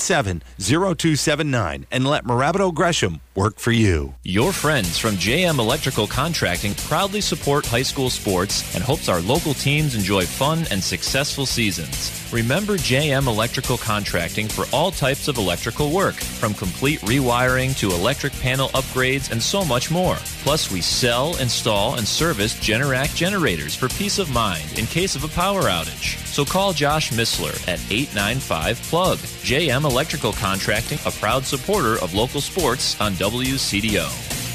217-0279 and let Marabato Gresham work for you. Your friends from JM Electrical Contracting proudly support high school sports and hopes our local teams enjoy fun and successful seasons. Remember JM Electrical Contracting for all types of electrical work, from complete rewiring to electric panel upgrades and so much more. Plus, we sell, install, and service Generac generators for peace of mind in case of a power outage. So call Josh Missler at 895-PLUG. JM Electrical Contracting, a proud supporter of local sports on WCDO.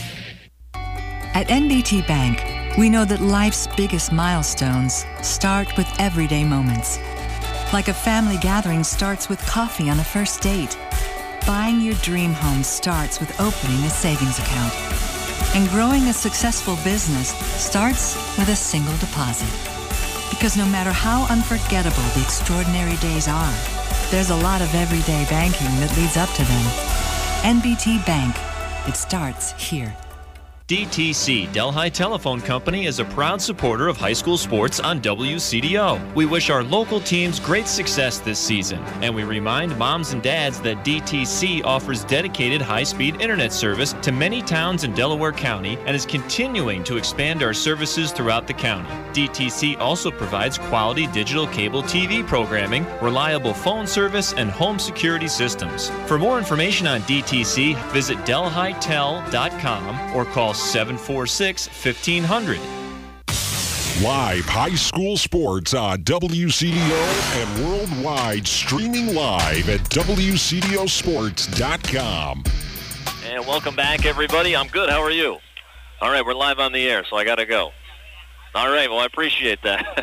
At NBT Bank, we know that life's biggest milestones start with everyday moments. Like a family gathering starts with coffee on a first date. Buying your dream home starts with opening a savings account. And growing a successful business starts with a single deposit. Because no matter how unforgettable the extraordinary days are, there's a lot of everyday banking that leads up to them. NBT Bank. It starts here. DTC, Delhi Telephone Company, is a proud supporter of high school sports on WCDO. We wish our local teams great success this season, and we remind moms and dads that DTC offers dedicated high-speed internet service to many towns in Delaware County and is continuing to expand our services throughout the county. DTC also provides quality digital cable TV programming, reliable phone service, and home security systems. For more information on DTC, visit delhitel.com or call 746-1500. Live high school sports on WCDO and worldwide, streaming live at WCDOsports.com. And welcome back, everybody. I'm good. How are you? All right, we're live on the air, so I got to go. All right, well, I appreciate that.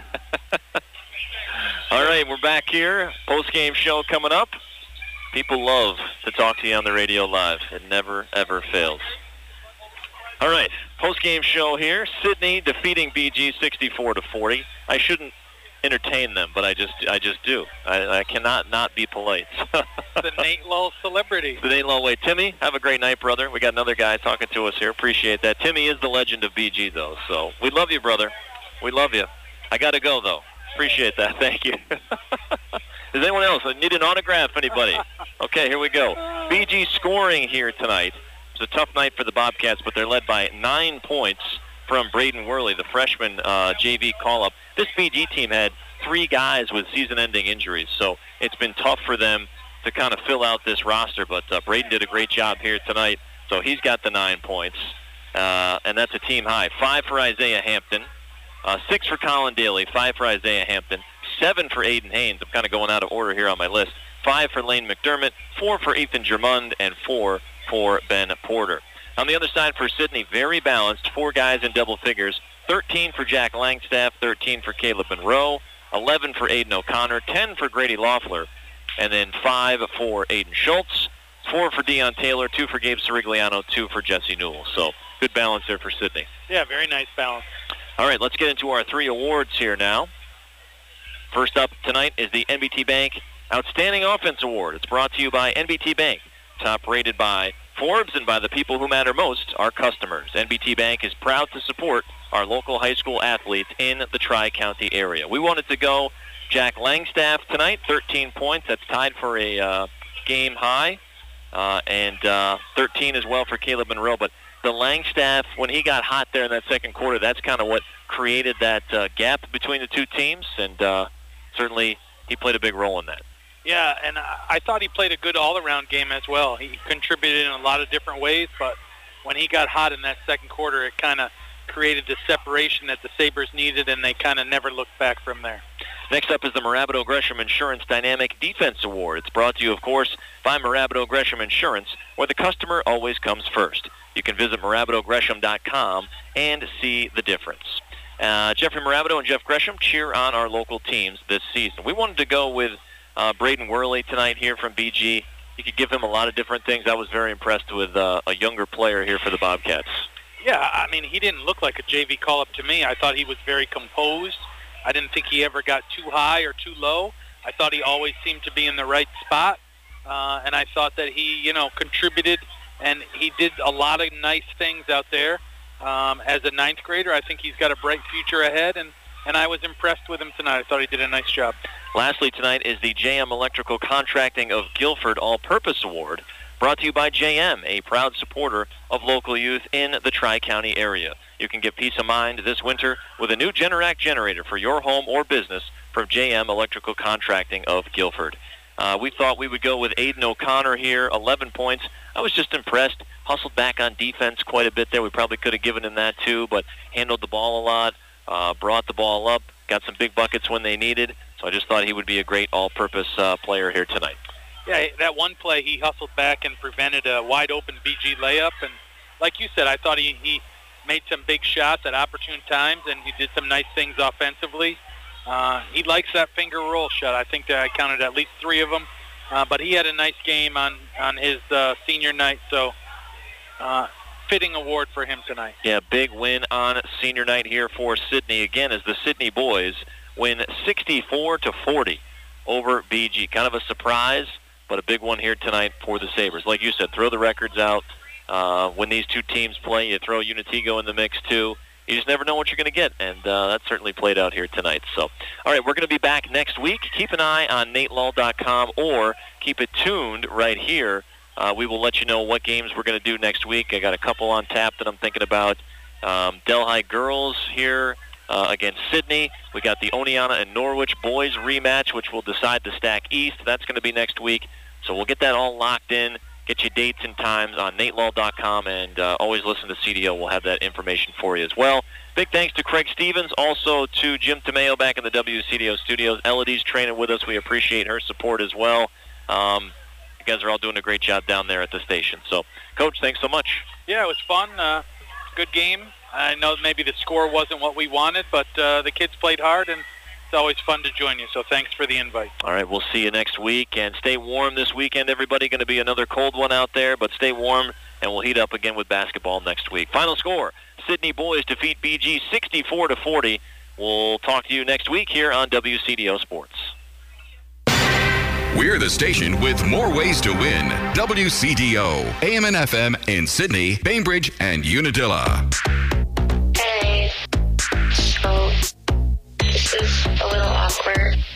All right, we're back here. Post-game show coming up. People love to talk to you on the radio live. It never, ever fails. All right, post-game show here. Sydney defeating BG 64-40. I shouldn't entertain them, but I just do. I cannot not be polite. The Nate Lowe celebrity. The Nate Lowe way. Timmy, have a great night, brother. We got another guy talking to us here. Appreciate that. Timmy is the legend of BG, though, so we love you, brother. We love you. I got to go, though. Appreciate that. Thank you. Does anyone else need an autograph, anybody? Okay, here we go. BG scoring here tonight. It's a tough night for the Bobcats, but they're led by 9 points from Braden Worley, the freshman JV call-up. This BG team had 3 guys with season-ending injuries, so it's been tough for them to kind of fill out this roster, but Braden did a great job here tonight, so he's got the 9 points, and that's a team high. 5 for Isaiah Hampton, 6 for Colin Daly, 5 for Isaiah Hampton, 7 for Aiden Haynes. I'm kind of going out of order here on my list. 5 for Lane McDermott, 4 for Ethan Germund, and 4 for Ben Porter. On the other side for Sydney, very balanced, 4 guys in double figures, 13 for Jack Langstaff, 13 for Caleb Monroe, 11 for Aiden O'Connor, 10 for Grady Loeffler, and then 5 for Aiden Schultz, 4 for Deion Taylor, 2 for Gabe Sirigliano, 2 for Jesse Newell. So good balance there for Sydney. Yeah, very nice balance. All right, let's get into our 3 awards here now. First up tonight is the NBT Bank Outstanding Offense Award. It's brought to you by NBT Bank, top rated by Forbes and by the people who matter most, our customers. NBT Bank is proud to support our local high school athletes in the Tri-County area. We wanted to go Jack Langstaff tonight, 13 points. That's tied for a game high, and 13 as well for Caleb Monroe. But the Langstaff, when he got hot there in that second quarter, that's kind of what created that gap between the two teams, and certainly he played a big role in that. Yeah, and I thought he played a good all-around game as well. He contributed in a lot of different ways, but when he got hot in that second quarter, it kind of created the separation that the Sabres needed, and they kind of never looked back from there. Next up is the Marabito Gresham Insurance Dynamic Defense Award. It's brought to you, of course, by Marabito Gresham Insurance, where the customer always comes first. You can visit MarabitoGresham.com and see the difference. Jeffrey Marabito and Jeff Gresham cheer on our local teams this season. We wanted to go with Braden Worley tonight here from BG. You could give him a lot of different things. I was very impressed with a younger player here for the Bobcats. Yeah, I mean, he didn't look like a JV call-up to me. I thought he was very composed. I didn't think he ever got too high or too low. I thought he always seemed to be in the right spot, and I thought that he, contributed, and he did a lot of nice things out there. As a ninth grader, I think he's got a bright future ahead, and I was impressed with him tonight. I thought he did a nice job. Lastly tonight is the JM Electrical Contracting of Guilford All-Purpose Award, brought to you by JM, a proud supporter of local youth in the Tri-County area. You can get peace of mind this winter with a new Generac generator for your home or business from JM Electrical Contracting of Guilford. We thought we would go with Aiden O'Connor here, 11 points. I was just impressed. Hustled back on defense quite a bit there. We probably could have given him that too, but handled the ball a lot, brought the ball up, got some big buckets when they needed. So I just thought he would be a great all-purpose player here tonight. Yeah, that one play he hustled back and prevented a wide-open BG layup. And like you said, I thought he made some big shots at opportune times, and he did some nice things offensively. He likes that finger roll shot. I think that I counted at least 3 of them. But he had a nice game on his senior night, so fitting award for him tonight. Yeah, big win on senior night here for Sidney. Again, as the Sidney boys win 64-40 over BG. Kind of a surprise, but a big one here tonight for the Sabres. Like you said, throw the records out. When these two teams play, you throw Unitigo in the mix too. You just never know what you're going to get, and that certainly played out here tonight. So, all right, we're going to be back next week. Keep an eye on NateLull.com or keep it tuned right here. We will let you know what games we're going to do next week. I got a couple on tap that I'm thinking about. Delhi girls here against Sidney. We got the Oneonta and Norwich boys rematch, which will decide the Stack East. That's going to be next week. So we'll get that all locked in. Get you dates and times on NateLull.com, and always listen to CDO. We'll have that information for you as well. Big thanks to Craig Stevens, also to Jim Tomeo back in the WCDO studios. Elodie's training with us. We appreciate her support as well. You guys are all doing a great job down there at the station. So, Coach, thanks so much. Yeah, it was fun. Good game. I know maybe the score wasn't what we wanted, but the kids played hard, and it's always fun to join you, so thanks for the invite. All right, we'll see you next week, and stay warm this weekend, everybody. Going to be another cold one out there, but stay warm, and we'll heat up again with basketball next week. Final score, Sidney boys defeat BG 64-40. We'll talk to you next week here on WCDO Sports. We're the station with more ways to win. WCDO, AM and FM in Sydney, Bainbridge, and Unadilla. Hey, so this is a little awkward.